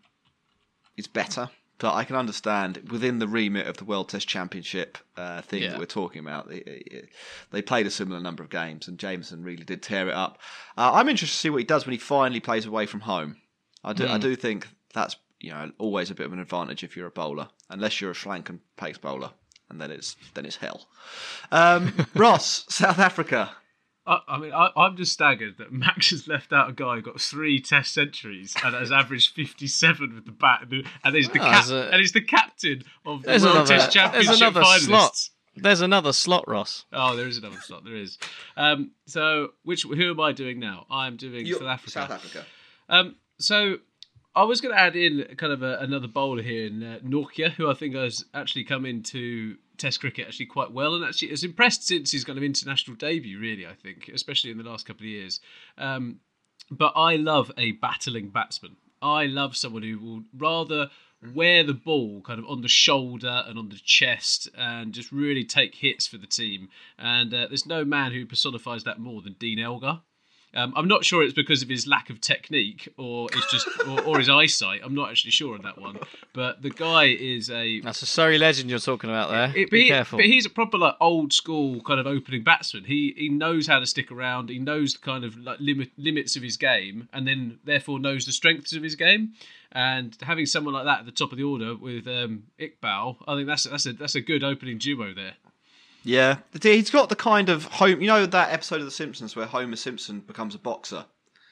is better. But I can understand within the remit of the World Test Championship uh, thing Yeah. that we're talking about, they, they played a similar number of games, and Jameson really did tear it up. Uh, I'm interested to see what he does when he finally plays away from home. I do, Mm. I do think that's you know always a bit of an advantage if you're a bowler, unless you're a Sri Lankan pace bowler, and then it's then it's hell. Um, Ross, South Africa. I, I mean, I, I'm just staggered that Max has left out a guy who got three Test centuries and has averaged fifty-seven with the bat, and he's the Oh, cap- there's a- and he's the captain of the There's World another, Test Championship there's another finalists. slot. There's another slot, Ross. Oh, there is another slot. There is. Um, so, which who am I doing now? I'm doing You're- South Africa. South Africa. Um, so I was going to add in kind of a, another bowler here in uh, Nortje, who I think has actually come into Test cricket actually quite well, and actually has impressed since his kind of international debut. Really, I think, especially in the last couple of years. Um, but I love a battling batsman. I love someone who will rather wear the ball kind of on the shoulder and on the chest and just really take hits for the team. And uh, there's no man who personifies that more than Dean Elgar. Um, I'm not sure it's because of his lack of technique or it's just or, or his eyesight. I'm not actually sure on that one. But the guy is a That's a Surrey legend you're talking about there. it, but, Be he, careful. but he's a proper like old school kind of opening batsman. He he knows how to stick around. He knows the kind of like limit limits of his game, and then therefore knows the strengths of his game. And having someone like that at the top of the order with um, Iqbal, I think that's that's a that's a good opening duo there. Yeah, he's got the kind of home. You know that episode of The Simpsons where Homer Simpson becomes a boxer,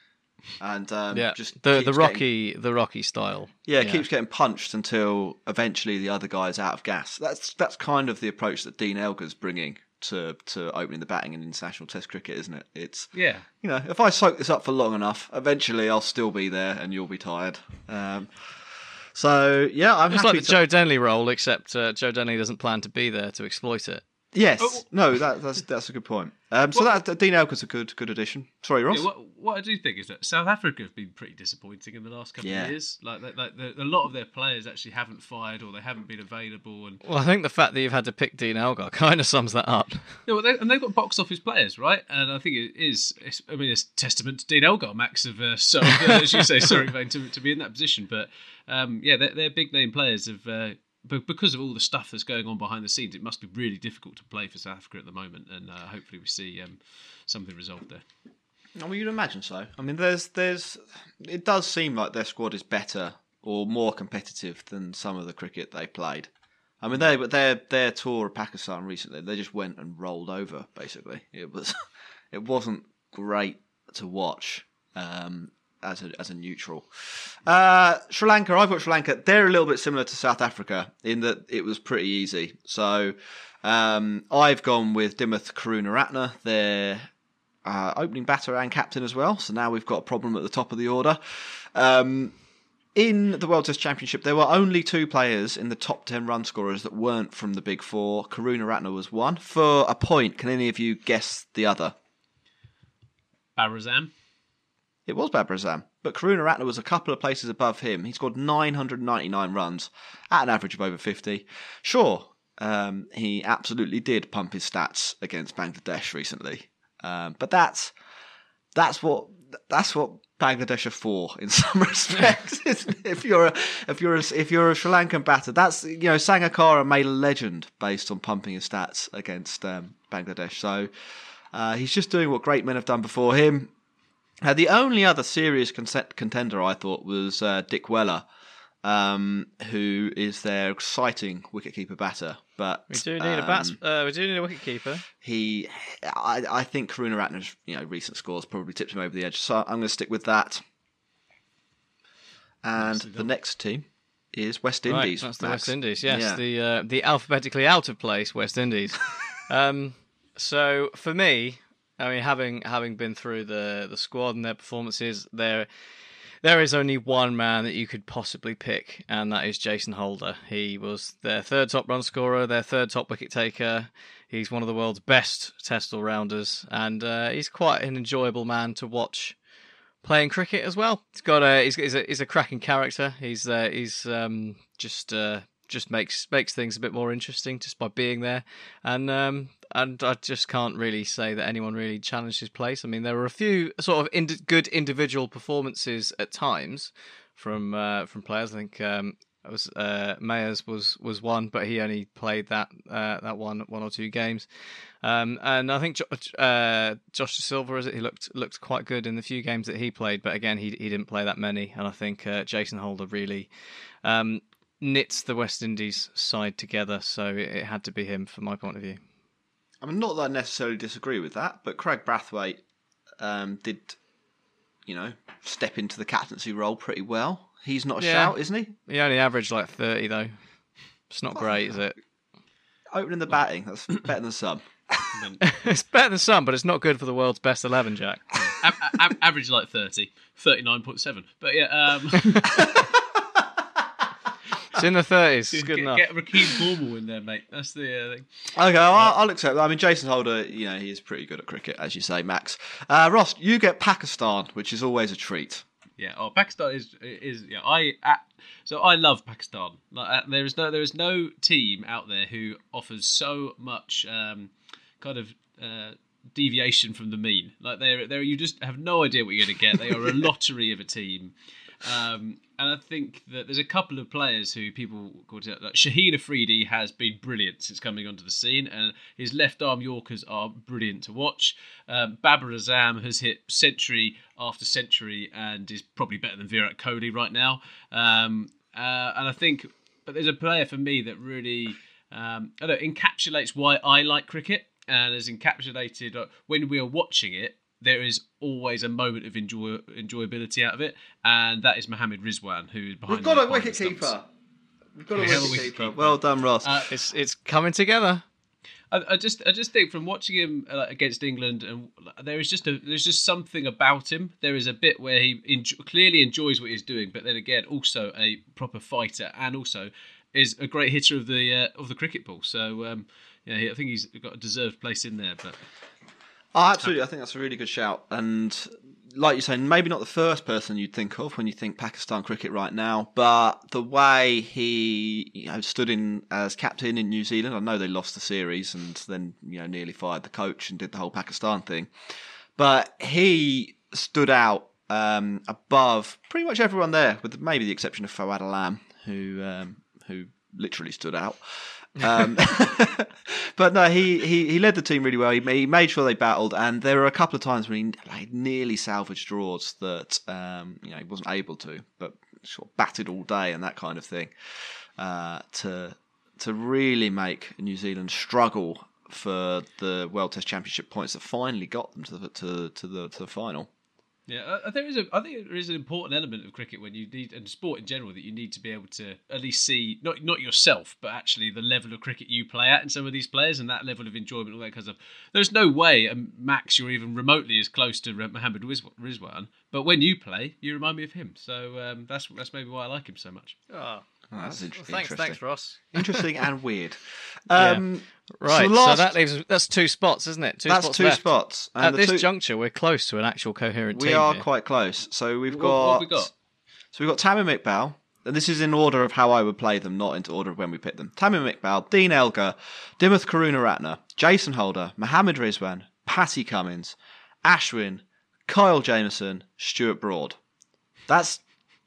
and um, yeah, just the keeps the getting- Rocky the Rocky style. yeah, keeps getting punched until eventually the other guy's out of gas. That's that's kind of the approach that Dean Elgar's bringing to to opening the batting in international Test cricket, isn't it? It's Yeah. you know, if I soak this up for long enough, eventually I'll still be there and you'll be tired. Um, so yeah, I'm It's happy like the to- Joe Denley role, except uh, Joe Denley doesn't plan to be there to exploit it. Yes, Oh. no, that, that's that's a good point. Um, so that Dean Elgar's a good good addition. Sorry, Ross. Yeah, what, what I do think is that South Africa have been pretty disappointing in the last couple Yeah. of years. Like, like, like the, a lot of their players actually haven't fired or they haven't been available. And Well, I think the fact that you've had to pick Dean Elgar kind of sums that up. yeah, well, they, and they've got box office players, right? And I think it is. It's, I mean, it's testament to Dean Elgar, Max of uh, so as you say, Surrey Vane, to to be in that position. But um, yeah, they're, they're big name players of. Uh, But because of all the stuff that's going on behind the scenes, it must be really difficult to play for South Africa at the moment, and uh, hopefully we see um, something resolved there. I mean, you'd imagine so. I mean, there's, there's, it does seem like their squad is better or more competitive than some of the cricket they played. I mean, they, but their their tour of Pakistan recently, they just went and rolled over. Basically, it was, it wasn't great to watch um, as a as a neutral. Uh, Sri Lanka, I've got Sri Lanka. They're a little bit similar to South Africa in that it was pretty easy. So um, I've gone with Dimuth Karunaratne, their uh, opening batter and captain as well. So now we've got a problem at the top of the order. Um, in the World Test Championship, there were only two players in the top ten run scorers that weren't from the Big Four. Karunaratne was one. For a point, can any of you guess the other? Barazam. It was Babar Azam, but Karunaratne was a couple of places above him. He scored nine hundred ninety-nine runs at an average of over fifty. Sure, um, he absolutely did pump his stats against Bangladesh recently, um, but that's that's what that's what Bangladesh are for in some respects. Isn't it? If you're a if you're a, if you're a Sri Lankan batter, that's you know Sangakkara made a legend based on pumping his stats against um, Bangladesh. So uh, he's just doing what great men have done before him. Uh, the only other serious con- contender I thought was uh, Dick Weller, um, who is their exciting wicketkeeper batter. But we do need um, a bats. Uh, we do need a wicketkeeper. He, I, I think Karunaratne's you know recent scores probably tipped him over the edge. So I'm going to stick with that. And the next team is West Indies. Right, that's the Max. West Indies. Yes, Yeah. the uh, the alphabetically out of place West Indies. um, so for me, I mean, having having been through the, the squad and their performances, there there is only one man that you could possibly pick, and that is Jason Holder. He was their third top run scorer, their third top wicket taker. He's one of the world's best Test all-rounders, and uh, he's quite an enjoyable man to watch playing cricket as well. He's got a he's, he's a he's a cracking character. He's uh, he's um, just uh, just makes makes things a bit more interesting just by being there, and um, and I just can't really say that anyone really challenged his place. I mean, there were a few sort of ind- good individual performances at times from uh, from players. I think um, it was uh, Mayers was was one, but he only played that uh, that one one or two games. Um, and I think jo- uh, Josh De Silva, is it? He looked looked quite good in the few games that he played, but again, he he didn't play that many. And I think uh, Jason Holder really um, knits the West Indies side together, so it, it had to be him from my point of view. I mean, not that I necessarily disagree with that, but Craig Brathwaite um, did, you know, step into the captaincy role pretty well. He's not a Yeah. shout, isn't he? He only averaged like thirty though. It's not great, is it? Opening the batting, that's better than some. It's better than some, but it's not good for the world's best eleven, Jack. A- a- average like thirty, thirty-nine point seven. But yeah, um, It's in the thirties. It's good get, enough. get Rakeem Cornwall in there, mate. That's the uh, thing. Okay, I'll, I'll accept that. I mean, Jason Holder, you know, he is pretty good at cricket, as you say, Max. Uh, Ross, you get Pakistan, which is always a treat. Yeah, oh, Pakistan is is yeah. I uh, so I love Pakistan. Like uh, there is no there is no team out there who offers so much um, kind of uh, deviation from the mean. Like they're they you just have no idea what you're going to get. They are a lottery of a team. Um, and I think that there's a couple of players who people call it, like Shaheen Afridi has been brilliant since coming onto the scene, and his left arm Yorkers are brilliant to watch. Um, Babar Azam has hit century after century and is probably better than Virat Kohli right now. Um, uh, and I think, but there's a player for me that really um, I don't know, encapsulates why I like cricket, and is encapsulated uh, when we are watching it. There is always a moment of enjoy enjoyability out of it, and that is Mohammad Rizwan, who is behind. We've got the- a behind the wicket stumps. keeper. We've got a We have a wicket wicket keeper. keeper. Well done, Ross. Uh, It's it's coming together. I, I just I just think from watching him uh, against England, and there is just a there's just something about him. There is a bit where he enjo- clearly enjoys what he's doing, but then again, also a proper fighter, and also is a great hitter of the uh, of the cricket ball. So um, yeah, I think he's got a deserved place in there. But Oh, absolutely. I think that's a really good shout. And like you're saying, maybe not the first person you'd think of when you think Pakistan cricket right now, but the way he you know, stood in as captain in New Zealand, I know they lost the series and then you know nearly fired the coach and did the whole Pakistan thing, but he stood out um, above pretty much everyone there, with maybe the exception of Fawad Alam, who um, who literally stood out. um, but no, he, he, he led the team really well. He, he made sure they battled, and there were a couple of times when he like, nearly salvaged draws that um, you know he wasn't able to, but sort of batted all day and that kind of thing uh, to to really make New Zealand struggle for the World Test Championship points that finally got them to the to, to the to the final. yeah, I, there is a I think there is an important element of cricket when you need, and sport in general, that you need to be able to at least see not not yourself, but actually the level of cricket you play at in some of these players and that level of enjoyment, all that kind of stuff. There's no way, um, Max, you're even remotely as close to Mohammad Riz- Rizwan, but when you play, you remind me of him. So um, that's that's maybe why I like him so much. Oh, Oh, that's inter- thanks, interesting. thanks, Ross. Interesting and weird. Um, Right, so, so, last, that leaves that's two spots, isn't it? Two that's spots two left. spots. And At the this two, juncture, we're close to an actual coherent we team. are here. quite close. So we've What- got, what have we got? So we've got Tamim Iqbal, and this is in order of how I would play them, not into order of when we pick them. Tamim Iqbal, Dean Elgar, Dimuth Karunaratne, Jason Holder, Mohammad Rizwan, Patty Cummins, Ashwin, Kyle Jamieson, Stuart Broad. That's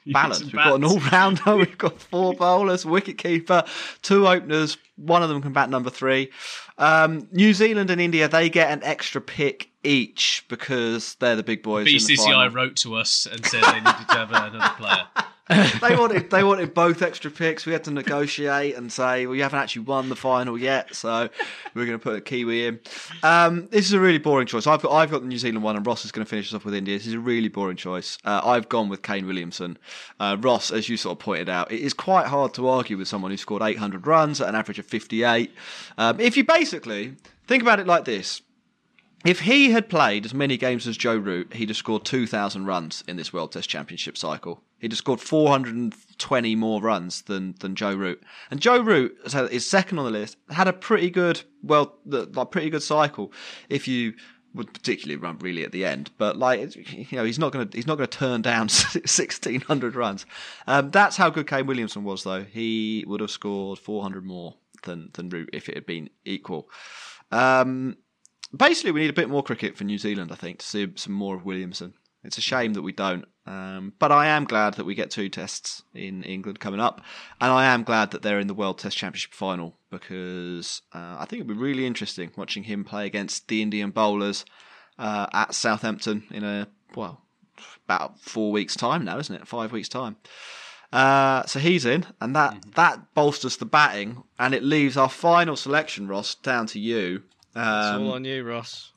balanced. We've balance. got an all-rounder, we've got four bowlers, wicket-keeper, two openers, one of them can bat number three. Um, New Zealand and India, they get an extra pick each because they're the big boys. B in C C I the final. wrote to us and said they needed to have another player. they wanted they wanted both extra picks. We had to negotiate and say, well, you haven't actually won the final yet, so we're going to put a Kiwi in. Um, this is a really boring choice. I've got I've got the New Zealand one, and Ross is going to finish us off with India. This is a really boring choice. Uh, I've gone with Kane Williamson. Uh, Ross, as you sort of pointed out, it is quite hard to argue with someone who scored eight hundred runs at an average of fifty-eight. Um, if you basically think about it like this. If he had played as many games as Joe Root, he'd have scored two thousand runs in this World Test Championship cycle. He'd have scored four hundred twenty more runs than, than Joe Root. And Joe Root is second on the list, had a pretty good, well, like pretty good cycle if you would particularly run really at the end. But like, you know, he's not going to he's not going to turn down sixteen hundred runs. Um, that's how good Kane Williamson was, though. He would have scored four hundred more than than Root if it had been equal. Um, Basically, we need a bit more cricket for New Zealand, I think, to see some more of Williamson. It's a shame that we don't. Um, but I am glad that we get two tests in England coming up. And I am glad that they're in the World Test Championship final because uh, I think it'll be really interesting watching him play against the Indian bowlers uh, at Southampton in a, well, about four weeks' time now, isn't it? Five weeks' time. Uh, so he's in, and that, mm-hmm. that bolsters the batting, and it leaves our final selection, Ross, down to you. Um, it's all on you, Ross.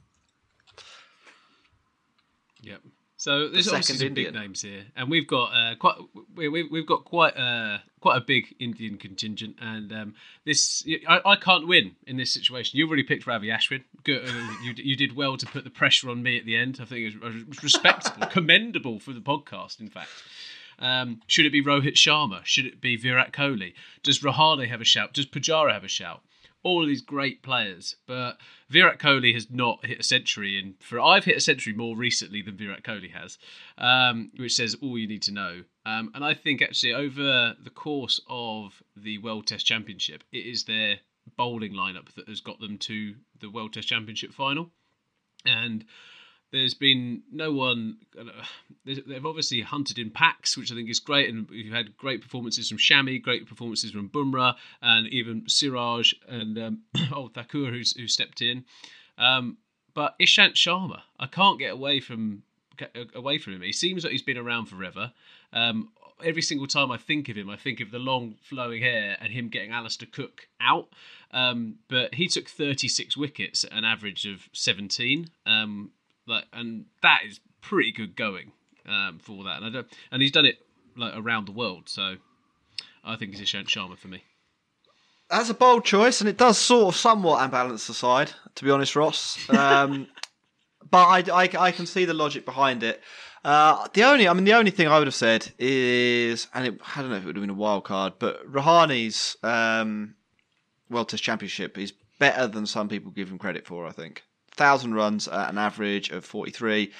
Yep. So there's obviously some big names here, and we've got uh, quite we, we, we've got quite uh, quite a big Indian contingent, and um, this I, I can't win in this situation. You already picked Ravi Ashwin. Good, uh, you you did well to put the pressure on me at the end. I think it was, it was respectable, commendable for the podcast. In fact. Um, should it be Rohit Sharma? Should it be Virat Kohli? Does Rahane have a shout? Does Pujara have a shout? All of these great players, but Virat Kohli has not hit a century in. For I've hit a century more recently than Virat Kohli has, um, which says all you need to know. Um, and I think actually over the course of the World Test Championship, it is their bowling lineup that has got them to the World Test Championship final, and there's been no one. They've obviously hunted in packs, which I think is great, and we've had great performances from Shami, great performances from Bumrah, and even Siraj and um, oh Thakur, who's who stepped in. Um, but Ishant Sharma, I can't get away from get away from him. He seems like he's been around forever. Um, every single time I think of him, I think of the long flowing hair and him getting Alistair Cook out. Um, but he took thirty-six wickets at an average of seventeen. Um, Like, and that is pretty good going um, for that, and I don't, and he's done it like around the world. So I think he's Ishant Sharma for me. That's a bold choice, and it does sort of somewhat unbalance the side, to be honest, Ross. Um, but I, I, I can see the logic behind it. Uh, the only, I mean, the only thing I would have said is, and it, I don't know if it would have been a wild card, but Rahane's um, World Test Championship is better than some people give him credit for, I think. Thousand runs at an average of forty-three,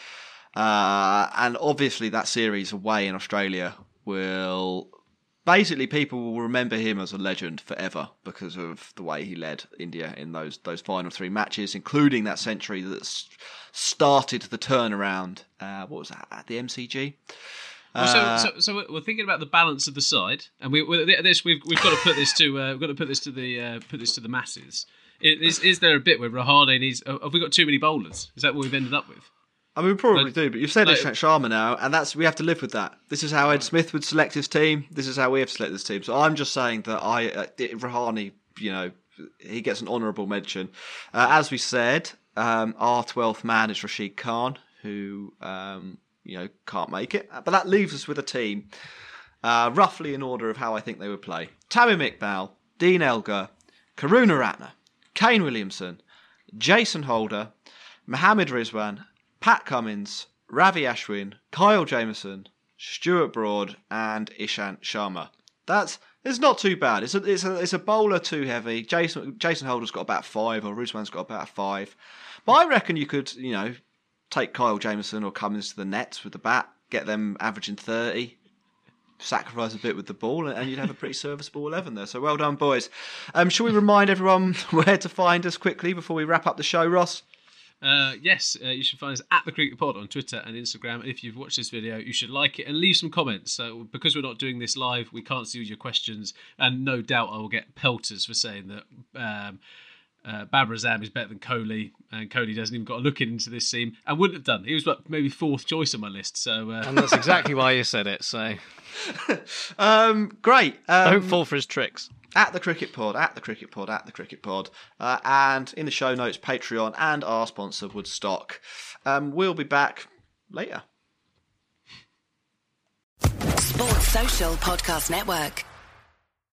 uh, and obviously that series away in Australia will basically people will remember him as a legend forever because of the way he led India in those those final three matches, including that century that started the turnaround. Uh, what was that at the M C G? Well, so, so, so we're thinking about the balance of the side, and we, we this we've we've got to put this to uh, we've got to put this to the uh, put this to the masses. Is, is there a bit where Rahane needs... Have we got too many bowlers? Is that what we've ended up with? I mean, we probably like, do, but you've said like, Ishant Sharma now, and that's we have to live with that. This is how Ed Smith would select his team. This is how we have to select this team. So I'm just saying that I uh, Rahane, you know, he gets an honourable mention. Uh, as we said, um, our twelfth man is Rashid Khan, who, um, you know, can't make it. But that leaves us with a team, uh, roughly in order of how I think they would play. Tamim Iqbal, Dean Elgar, Karuna Ratner, Kane Williamson, Jason Holder, Mohammad Rizwan, Pat Cummins, Ravi Ashwin, Kyle Jamieson, Stuart Broad, and Ishant Sharma. That's it's not too bad. It's a it's a it's a bowler too heavy. Jason Jason Holder's got about five, or Rizwan's got about five. But I reckon you could you know take Kyle Jamieson or Cummins to the nets with the bat, get them averaging thirty. Sacrifice a bit with the ball, and you'd have a pretty serviceable eleven there. So well done, boys. Um, shall we remind everyone where to find us quickly before we wrap up the show, Ross? Uh, yes, uh, you should find us at The Cricket Pod on Twitter and Instagram. And if you've watched this video, you should like it and leave some comments. So because we're not doing this live, we can't see all your questions. And no doubt I will get pelters for saying that um, uh, Babar Azam is better than Kohli. And Kohli doesn't even got a look into this team. And wouldn't have done. He was like, maybe fourth choice on my list. So uh... And that's exactly why you said it. So um, Great. Um, Don't fall for his tricks. At The Cricket Pod, at The Cricket Pod, at The Cricket Pod. Uh, and in the show notes, Patreon and our sponsor, Woodstock. Um, we'll be back later. Sports Social Podcast Network.